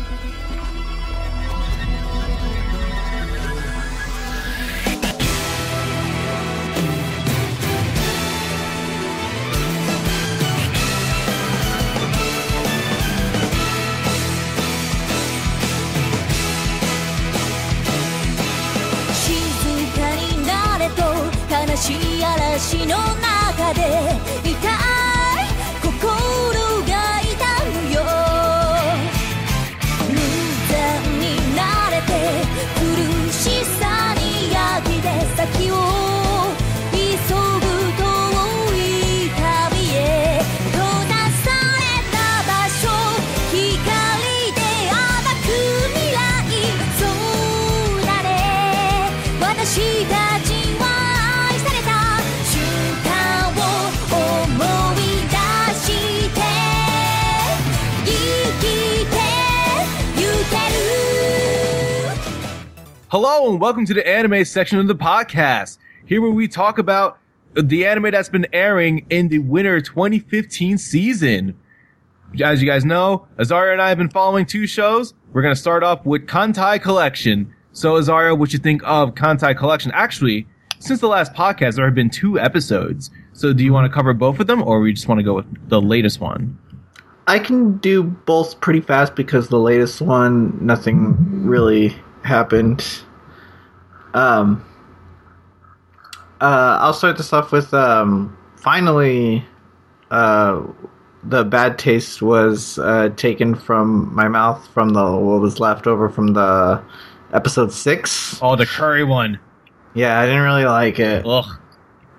Hello and welcome to the anime section of the podcast. Here where we talk about the anime that's been airing in the winter twenty fifteen season. As you guys know, Azaria and I have been following two shows. We're going to start off with Kantai Collection. So Azaria, what you think of Kantai Collection? Actually, since the last podcast, there have been two episodes. So do you want to cover both of them, or we just want to go with the latest one?
I can do both pretty fast because the latest one, nothing really happened. Um, uh, I'll start this off with, um, finally, uh, the bad taste was, uh, taken from my mouth from the, what was left over from the episode six.
Oh, the curry one.
Yeah, I didn't really like it.
Ugh.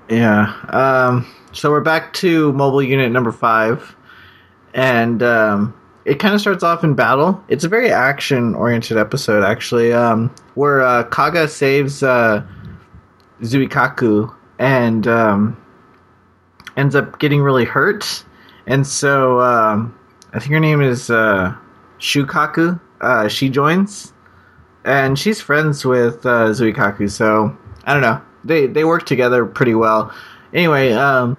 Yeah. Um, so we're back to mobile unit number five, and um, it kind of starts off in battle. It's a very action-oriented episode, actually, um, where uh, Kaga saves uh, Zuikaku and um, ends up getting really hurt. And so um, I think her name is uh, Shukaku. Uh, she joins, and she's friends with uh, Zuikaku, so I don't know. They they work together pretty well. Anyway, um,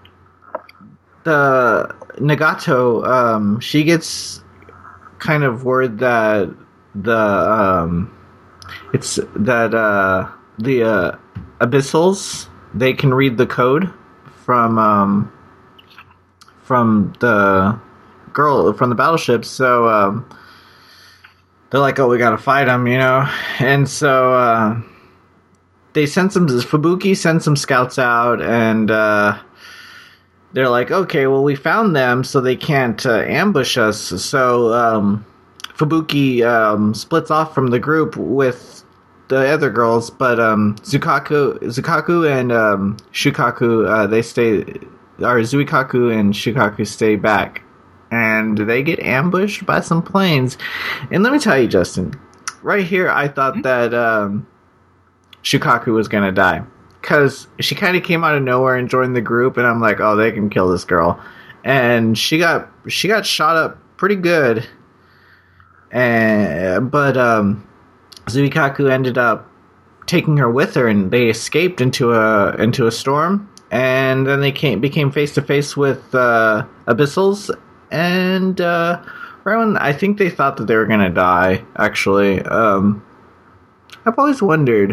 the Nagato, um, she gets kind of word that the um, it's that uh, the uh, Abyssals, they can read the code from um, from the girl from the battleship. So um, they're like, "Oh, we gotta fight them," you know, and so. Uh, They send some, Fubuki sends some scouts out, and uh, they're like, okay, well, we found them, so they can't uh, ambush us. So um, Fubuki um, splits off from the group with the other girls, but um, Zukaku, Zukaku and um, Shukaku, uh, they stay, or Zuikaku and Shukaku stay back, and they get ambushed by some planes. And let me tell you, Justin, right here, I thought mm-hmm. that. Um, Shukaku was gonna die, because she kind of came out of nowhere and joined the group, and I'm like, oh, they can kill this girl, and she got she got shot up pretty good, and but um, Zuikaku ended up taking her with her, and they escaped into a into a storm, and then they came became face to face with uh, Abyssals, and uh, right when I think they thought that they were gonna die, actually, um, I've always wondered.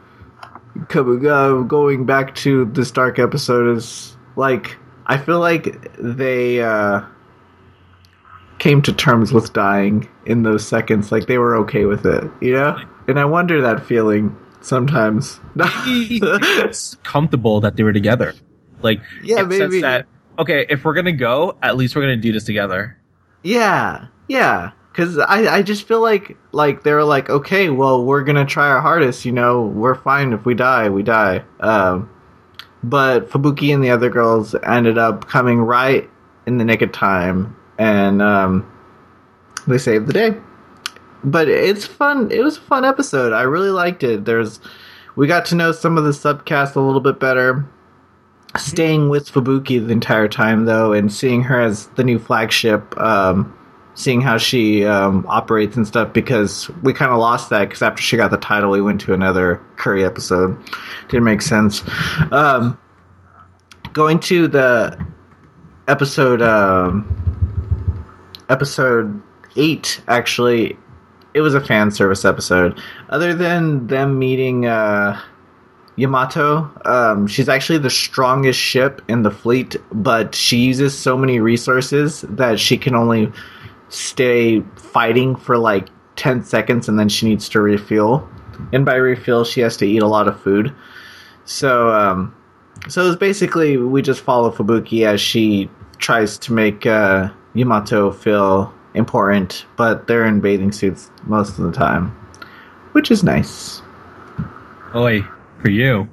Uh, going back to this dark episode is like I feel like they uh, came to terms with dying in those seconds, like they were okay with it, you know. And I wonder that feeling sometimes.
It's comfortable that they were together, like
yeah, maybe
that. Okay, if we're gonna go, at least we're gonna do this together.
Yeah, yeah. Because I, I just feel like like they were like, okay, well, we're going to try our hardest, you know, we're fine if we die, we die. Um, but Fubuki and the other girls ended up coming right in the nick of time, and um, they saved the day. But it's fun. It was a fun episode. I really liked it. There's, we got to know some of the subcast a little bit better. Staying with Fubuki the entire time, though, and seeing her as the new flagship, um... seeing how she um, operates and stuff, because we kind of lost that, because after she got the title, we went to another Curry episode. Didn't make sense. Um, going to the episode, um, episode eight, actually, it was a fan service episode. Other than them meeting uh, Yamato, um, she's actually the strongest ship in the fleet, but she uses so many resources that she can only stay fighting for like ten seconds, and then she needs to refuel, and by refuel she has to eat a lot of food. So um so it's basically we just follow Fubuki as she tries to make uh Yamato feel important, but they're in bathing suits most of the time, which is nice.
Oi, for you.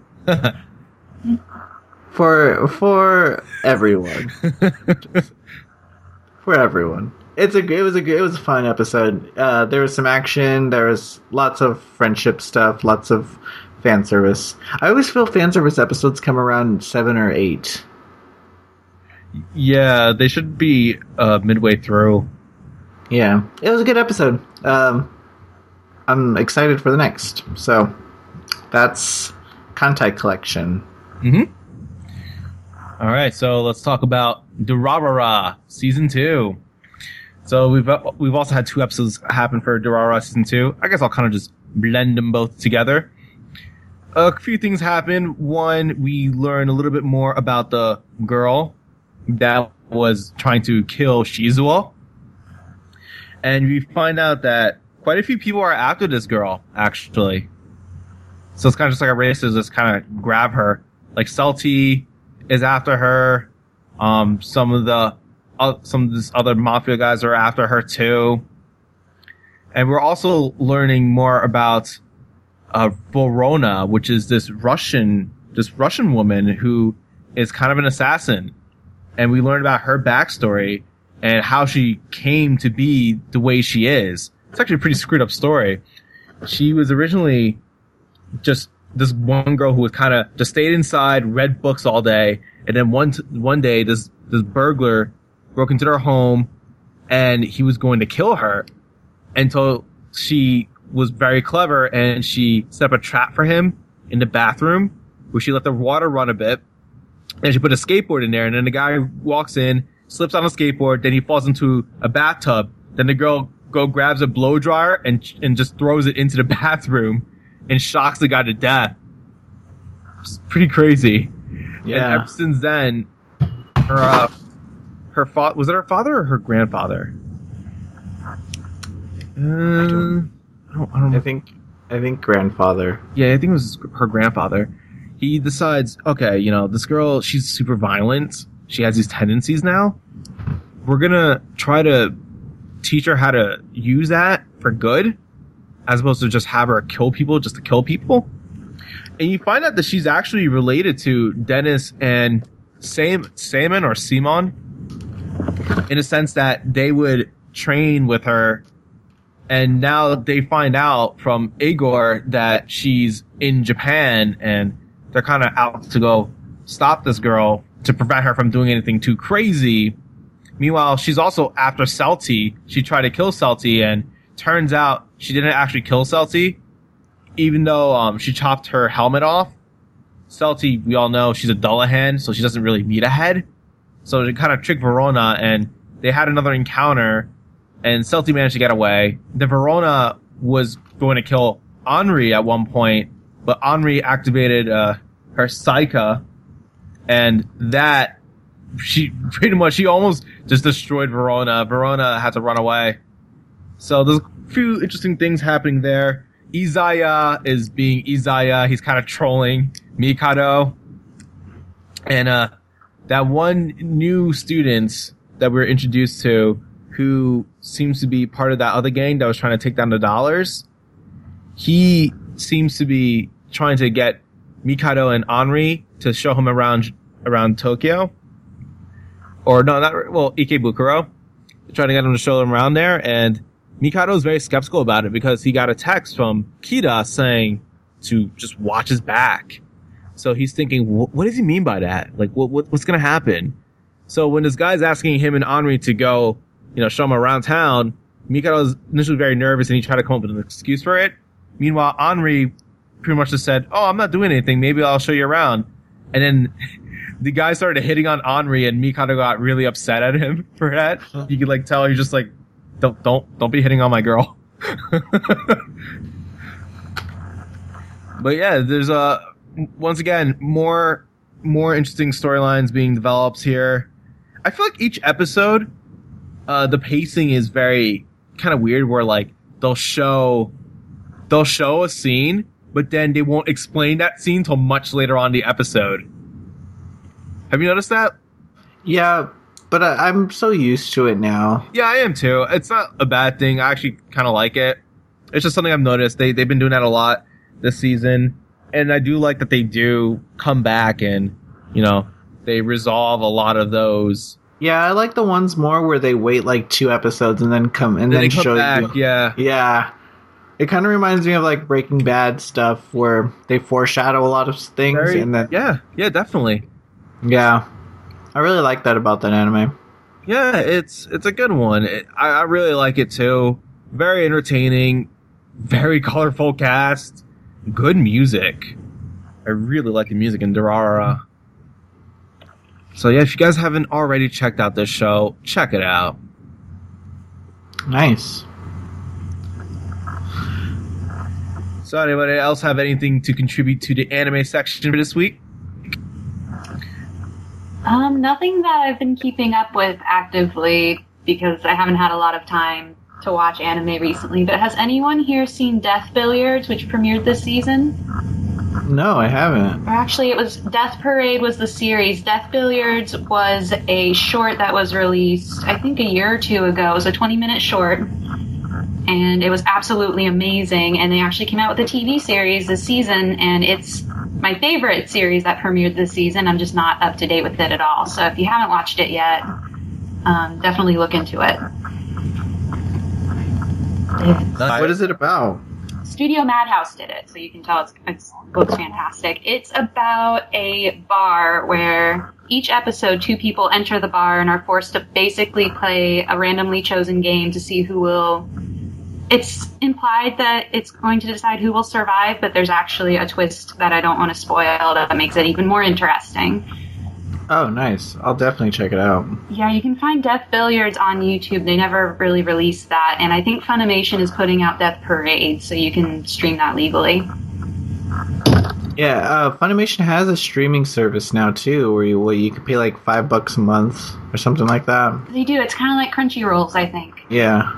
for for everyone. For everyone. It's a it was a it was a fun episode. Uh, there was some action. There was lots of friendship stuff. Lots of fan service. I always feel fan service episodes come around seven or eight.
Yeah, they should be uh, midway through.
Yeah, it was a good episode. Um, I'm excited for the next. So that's Contact Collection.
Mm-hmm. All right, so let's talk about Durarara Season two. So we've we've also had two episodes happen for Durarara Season two. I guess I'll kind of just blend them both together. A few things happen. One, we learn a little bit more about the girl that was trying to kill Shizuo. And we find out that quite a few people are after this girl, actually. So it's kind of just like a race to just kind of grab her. Like Salty is after her. Um, some of the uh, some of these other mafia guys are after her too. And we're also learning more about uh, Vorona, which is this Russian this Russian woman who is kind of an assassin. And we learn about her backstory and how she came to be the way she is. It's actually a pretty screwed up story. She was originally just this one girl who was kind of just stayed inside, read books all day, and then one t- one day this this burglar broke into their home, and he was going to kill her. Until she was very clever, and she set up a trap for him in the bathroom, where she let the water run a bit, and she put a skateboard in there, and then the guy walks in, slips on a skateboard, then he falls into a bathtub. Then the girl go grabs a blow dryer and and just throws it into the bathroom and shocks the guy to death. It's pretty crazy.
Yeah.
And ever since then, her uh, her fa- was it her father or her grandfather? Uh, I don't. I don't, I don't
I think I think grandfather.
Yeah, I think it was her grandfather. He decides, okay, you know, this girl, she's super violent. She has these tendencies now. We're gonna try to teach her how to use that for good, as opposed to just have her kill people just to kill people. And you find out that she's actually related to Dennis and Sam, Salmon or Simon, in a sense that they would train with her. And now they find out from Igor that she's in Japan, and they're kind of out to go stop this girl to prevent her from doing anything too crazy. Meanwhile, she's also after Celti. She tried to kill Celti, and turns out she didn't actually kill Celti, even though um, she chopped her helmet off. Celti, we all know, she's a Dullahan, so she doesn't really need a head. So they kind of tricked Verona, and they had another encounter, and Celti managed to get away. The Verona was going to kill Henri at one point, but Henri activated uh, her Psycha, and that she pretty much she almost just destroyed Verona. Verona had to run away. So there's a few interesting things happening there. Izaya is being Izaya. He's kind of trolling Mikado. And uh, that one new student that we were introduced to, who seems to be part of that other gang that was trying to take down the dollars, he seems to be trying to get Mikado and Henri to show him around around Tokyo. Or no, not well, Ikebukuro. Trying to get him to show him around there, and Mikado is very skeptical about it because he got a text from Kida saying to just watch his back. So he's thinking, what does he mean by that? Like, what, what what's going to happen? So when this guy's asking him and Henri to go, you know, show him around town, Mikado is initially very nervous and he tried to come up with an excuse for it. Meanwhile, Henri pretty much just said, oh, I'm not doing anything. Maybe I'll show you around. And then the guy started hitting on Henri, and Mikado got really upset at him for that. You could like tell he's just like, don't don't don't be hitting on my girl. But yeah, there's a once again more more interesting storylines being developed here. I feel like each episode, uh, the pacing is very kind of weird. Where like they'll show they'll show a scene, but then they won't explain that scene till much later on in the episode. Have you noticed that?
Yeah, but I, I'm so used to it now.
Yeah, I am too. It's not a bad thing. I actually kind of like it. It's just something I've noticed. They, they've been doing that a lot this season. And I do like that they do come back and, you know, they resolve a lot of those.
Yeah, I like the ones more where they wait like two episodes and then come and
Then
then
they come
show
back,
you.
yeah.
Yeah. It kind of reminds me of like Breaking Bad stuff where they foreshadow a lot of things.
Very,
and then
yeah, yeah, definitely.
Yeah. I really like that about that anime.
Yeah, it's it's a good one. It, I, I really like it too. Very entertaining, very colorful cast, good music. I really like the music in Durarara. So yeah, if you guys haven't already checked out this show, check it out.
Nice.
So anybody else have anything to contribute to the anime section for this week?
Um, nothing that I've been keeping up with actively because I haven't had a lot of time to watch anime recently. But has anyone here seen Death Billiards, which premiered this season?
No, I haven't.
Or actually, it was Death Parade was the series. Death Billiards was a short that was released, I think, a year or two ago. It was a twenty-minute short, and it was absolutely amazing. And they actually came out with a T V series this season, and it's my favorite series that premiered this season. I'm just not up to date with it at all. So if you haven't watched it yet, um, definitely look into it.
What is it about?
Studio Madhouse did it, so you can tell it's, it's looks fantastic. It's about a bar where each episode, two people enter the bar and are forced to basically play a randomly chosen game to see who will... It's implied that it's going to decide who will survive, but there's actually a twist that I don't want to spoil that makes it even more interesting.
Oh, nice. I'll definitely check it out.
Yeah, you can find Death Billiards on YouTube. They never really released that, and I think Funimation is putting out Death Parade, so you can stream that legally.
Yeah, uh, Funimation has a streaming service now, too, where you, where you can pay like five bucks a month or something like that.
They do. It's kind of like Crunchyrolls, I think.
Yeah.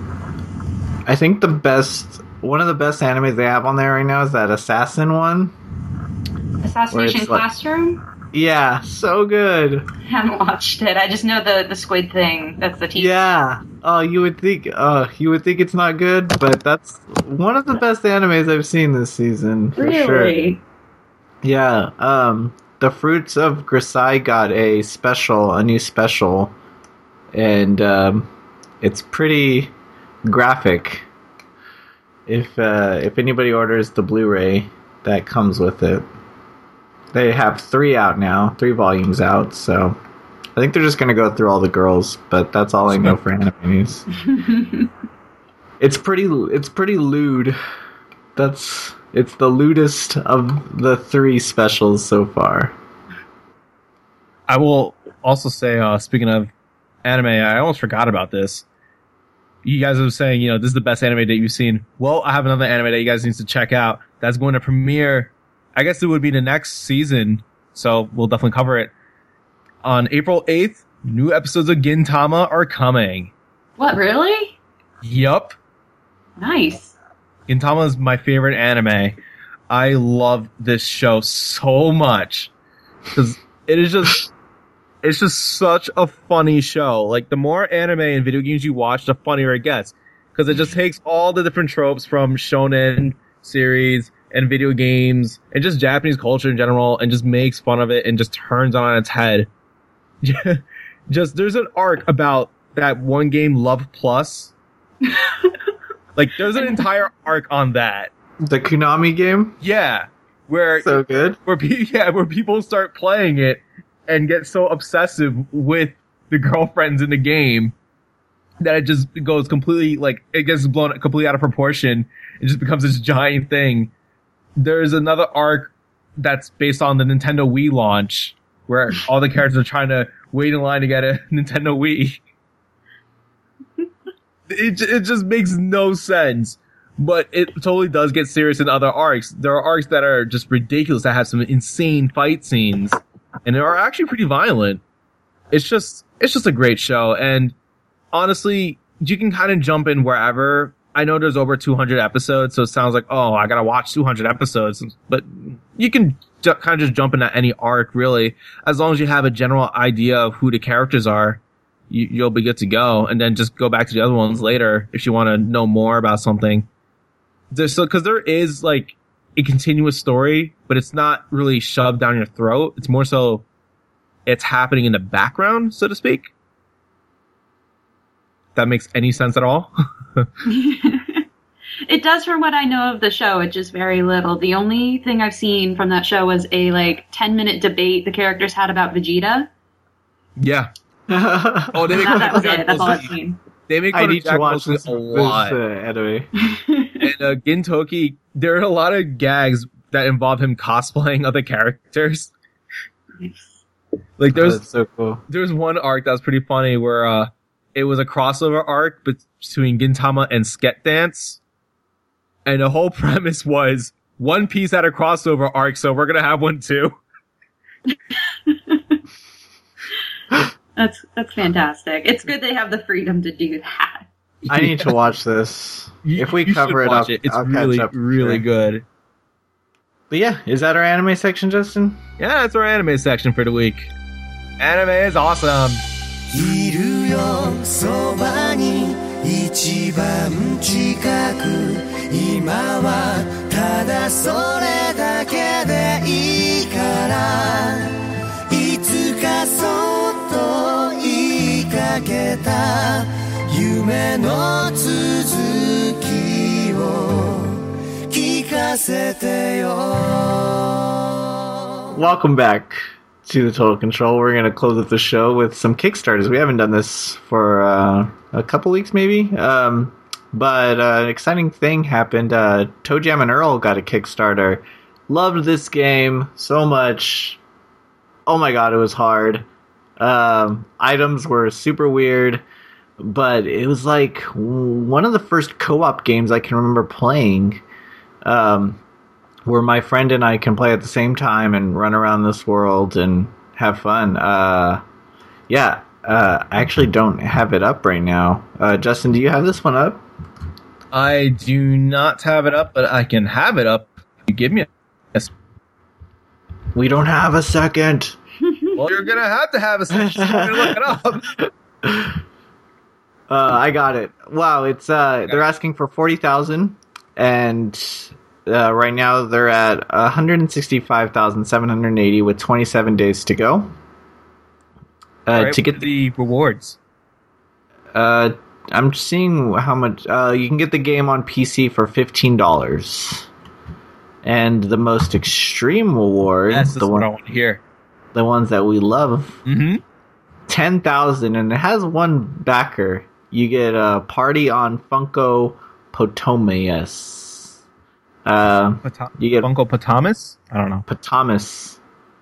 I think the best, one of the best animes they have on there right now is that Assassin one.
Assassination Classroom?
Like, yeah, so good.
I haven't watched it. I just know the, the squid thing. That's the T V.
Yeah. Oh, you would think. Oh, you would think it's not good, but that's one of the best animes I've seen this season for
really?
sure. Yeah. Um, the Fruits of Grisai got a special, a new special, and um, it's pretty graphic. If uh, if anybody orders the Blu-ray that comes with it. They have three out now, three volumes out, so I think they're just going to go through all the girls, but that's all I know for anime news. It's pretty it's pretty lewd. That's it's the lewdest of the three specials so far.
I will also say, uh, speaking of anime, I almost forgot about this. You guys are saying, you know, this is the best anime that you've seen. Well, I have another anime that you guys need to check out. That's going to premiere, I guess it would be the next season, so we'll definitely cover it. On April eighth, new episodes of Gintama are coming.
What, really?
Yup.
Nice.
Gintama is my favorite anime. I love this show so much. Because it is just... It's just such a funny show. Like, the more anime and video games you watch, the funnier it gets. Because it just takes all the different tropes from shonen series and video games and just Japanese culture in general and just makes fun of it and just turns it on its head. Just, there's an arc about that one game, Love Plus. Like, there's an entire arc on that.
The Konami game?
Yeah. Where,
so good.
Where, yeah, where people start playing it and get so obsessive with the girlfriends in the game that it just goes completely, like, it gets blown completely out of proportion. It just becomes this giant thing. There's another arc that's based on the Nintendo Wii launch where all the characters are trying to wait in line to get a Nintendo Wii. It, it just makes no sense. But it totally does get serious in other arcs. There are arcs that are just ridiculous, that have some insane fight scenes. And they are actually pretty violent. It's just, it's just a great show. And honestly, you can kind of jump in wherever. I know there's over two hundred episodes, so it sounds like, oh, I gotta watch two hundred episodes. But you can ju- kind of just jump into any arc, really. As long as you have a general idea of who the characters are, you, you'll be good to go. And then just go back to the other ones later if you want to know more about something. There's so, cause there is like a continuous story, but it's not really shoved down your throat. It's more so it's happening in the background, so to speak. That makes any sense at all?
It does from what I know of the show. It's just very little. The only thing I've seen from that show was a like ten minute debate the characters had about Vegeta.
Yeah. Oh, they make
that, that was it. That's all I've seen.
They make fun of Jack Mostly a lot.
This, uh, anyway.
And uh, Gintoki, there are a lot of gags that involve him cosplaying other characters.
Nice.
Like there's
oh, that's so cool.
There's one arc that was pretty funny where uh it was a crossover arc between Gintama and Sket Dance. And the whole premise was One Piece had a crossover arc, so we're gonna have one too.
That's that's fantastic. It's good they have the freedom to do that.
I need to watch this.
You,
if we
you
cover it up,
it. It's
I'll
really,
catch up.
really
sure.
good.
But yeah, is that our anime section, Justin?
Yeah, that's our anime section for the week. Anime is awesome.
いるよそばに一番近く今はただそれだけでいいた夢の続きを聞かせてよ
Welcome back to the Total Control. We're going to close up the show with some Kickstarters. We haven't done this for uh, a couple weeks maybe. Um, but uh, an exciting thing happened. Uh, Toe Jam and Earl got a Kickstarter. Loved this game so much. Oh my god, it was hard. Um, items were super weird. But it was like one of the first co-op games I can remember playing. Um... where my friend and I can play at the same time and run around this world and have fun. Uh, yeah, uh, I actually don't have it up right now. Uh, Justin, do you have this one up?
I do not have it up, but I can have it up. You give me a... Yes.
We don't have a second.
Well, you're going to have to have a second. I'm going to look it up.
Uh, I got it. Wow, it's uh, they're asking for forty thousand and... Uh, right now, they're at one hundred sixty-five thousand seven hundred eighty with twenty-seven days to go. Uh,
right,
to get
the rewards.
Uh, I'm seeing how much. Uh, you can get the game on P C for fifteen dollars, and the most extreme reward,
That's
the
what
one
I want to hear.
The ones that we love,
mm-hmm.
ten thousand, and it has one backer. You get a party on Funko Potomius. Uh,
Pot-
you get
Funko Potamus? I don't know.
Potamus.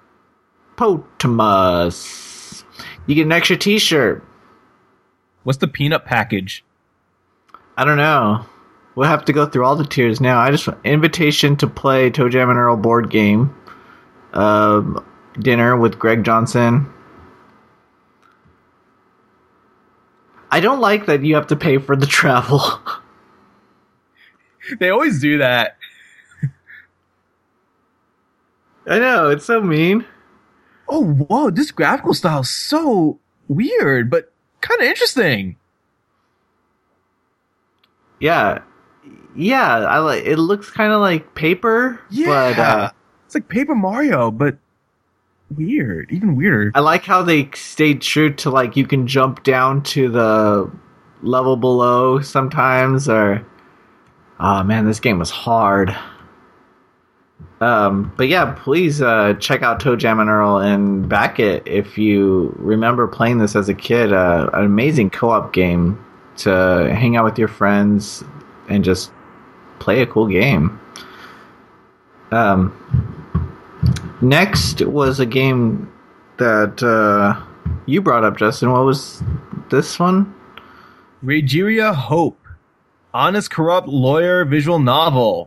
Potamus. You get an extra t-shirt.
What's the peanut package?
I don't know. We'll have to go through all the tiers now. I just invitation to play Toe Jam and Earl board game. Um, dinner with Greg Johnson. I don't like that you have to pay for the travel.
They always do that.
I know, it's so mean.
Oh, whoa, this graphical style is so weird, but kind of interesting.
Yeah. Yeah, I like it looks kind of like paper,
Yeah.
but uh,
it's like Paper Mario, but weird, even weirder.
I like how they stayed true to like you can jump down to the level below sometimes, or oh man, this game was hard. Um, but yeah, please uh, check out Toe Jam and Earl and back it if you remember playing this as a kid. Uh, an amazing co-op game to hang out with your friends and just play a cool game. Um, next was a game that uh, you brought up, Justin. What was this one?
Regeria Hope. Honest Corrupt Lawyer visual novel.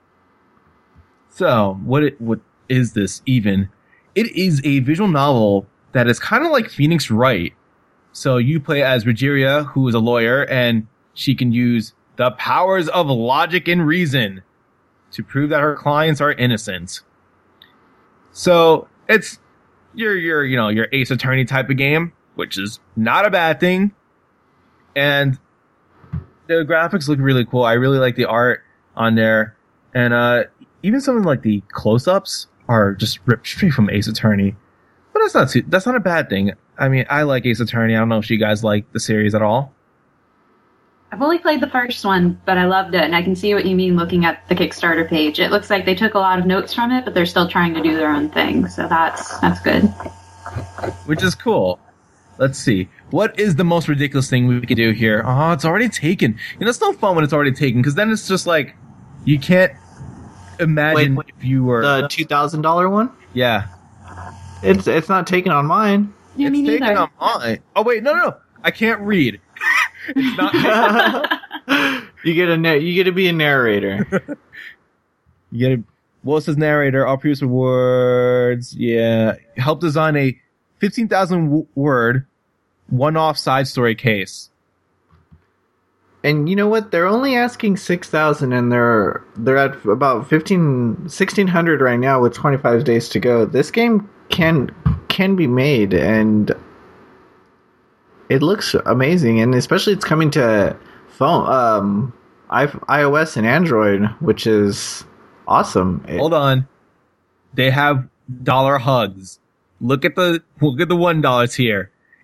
So, what it, what is this even? It is a visual novel that is kind of like Phoenix Wright. So you play as Regeria, who is a lawyer, and she can use the powers of logic and reason to prove that her clients are innocent. So it's your your you know your Ace Attorney type of game, which is not a bad thing. And the graphics look really cool. I really like the art on there, and uh, even some of like the close-ups are just ripped straight from Ace Attorney. But that's not too, that's not a bad thing. I mean, I like Ace Attorney. I don't know if you guys like the series at all.
I've only played the first one, but I loved it, and I can see what you mean looking at the Kickstarter page. It looks like they took a lot of notes from it, but they're still trying to do their own thing, so that's that's good.
Which is cool. Let's see. What is the most ridiculous thing we could do here? Oh, it's already taken. You know, it's no fun when it's already taken, because then it's just like, you can't imagine
Wait, wait,
if you were...
The two thousand dollars one?
Yeah.
It's it's not taken on mine.
Yeah,
it's
me neither.
taken on mine. Oh, wait, no, no. I can't read. It's not...
you get a na- you get to be a narrator.
You get a... What's his narrator? All previous awards. Yeah. Help design a fifteen thousand w- word one-off side story case.
And you know what? They're only asking six thousand, and they're they're at about fifteen sixteen hundred right now with twenty-five days to go. This game can can be made, and it looks amazing, and especially it's coming to phone, um, iOS and Android, which is awesome.
Hold on. They have dollar hugs. Look at the look at the one dollar tier.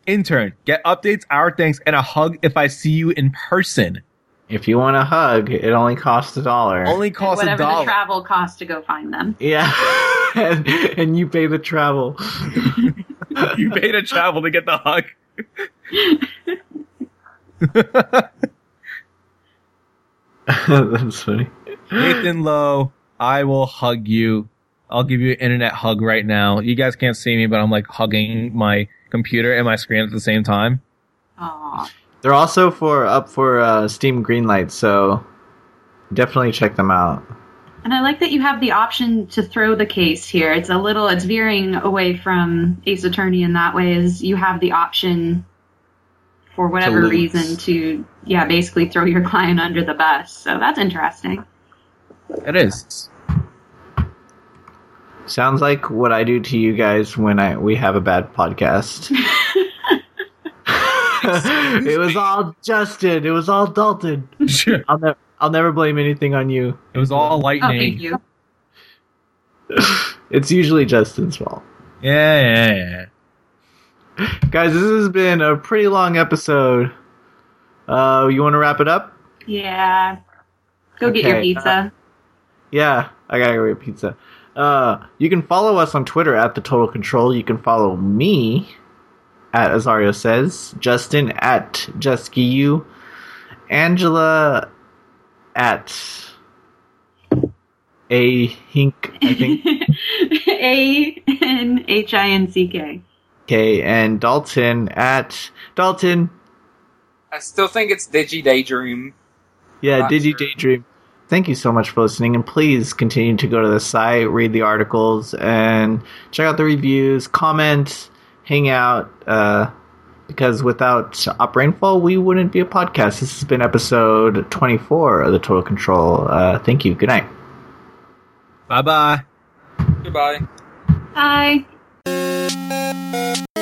Intern, get updates, our thanks, and a hug if I see you in person.
If you want a hug, it only costs a dollar.
Only costs a
Whatever
dollar.
the travel costs to go find them.
Yeah. and, and you pay the travel.
You pay to travel to get the hug.
That's funny.
Nathan Lowe, I will hug you. I'll give you an internet hug right now. You guys can't see me, but I'm like hugging my computer and my screen at the same time.
Aw.
They're also for up for uh, Steam Greenlight, so definitely check them out.
And I like that you have the option to throw the case here. It's a little, it's veering away from Ace Attorney in that way, is you have the option for whatever
lose.
reason to, yeah, basically throw your client under the bus. So that's interesting.
It is.
Sounds like what I do to you guys when I we have a bad podcast. It was all Justin. It was all Dalton.
Sure.
I'll never, I'll never blame anything on you.
It was all
Oh,
lightning.
thank you.
It's usually Justin's fault.
Yeah, yeah, yeah.
Guys, this has been a pretty long episode. Uh, you want to wrap it up?
Yeah. Go get your
Okay,
pizza.
Yeah, I gotta go get pizza. Uh, you can follow us on Twitter at The Total Control. You can follow me at Azario Says, Justin at JustGU, Angela at A Hink, I think.
A N H I N C K.
Okay, and Dalton at Dalton.
I still think it's Digi Daydream.
Yeah,
Not
Digi
sure.
Daydream. Thank you so much for listening, and please continue to go to the site, read the articles, and check out the reviews, comment, hang out, uh, because without Op Rainfall, we wouldn't be a podcast. This has been episode twenty-four of The Total Control. Uh, thank you. Good night.
Bye bye.
Goodbye.
Bye.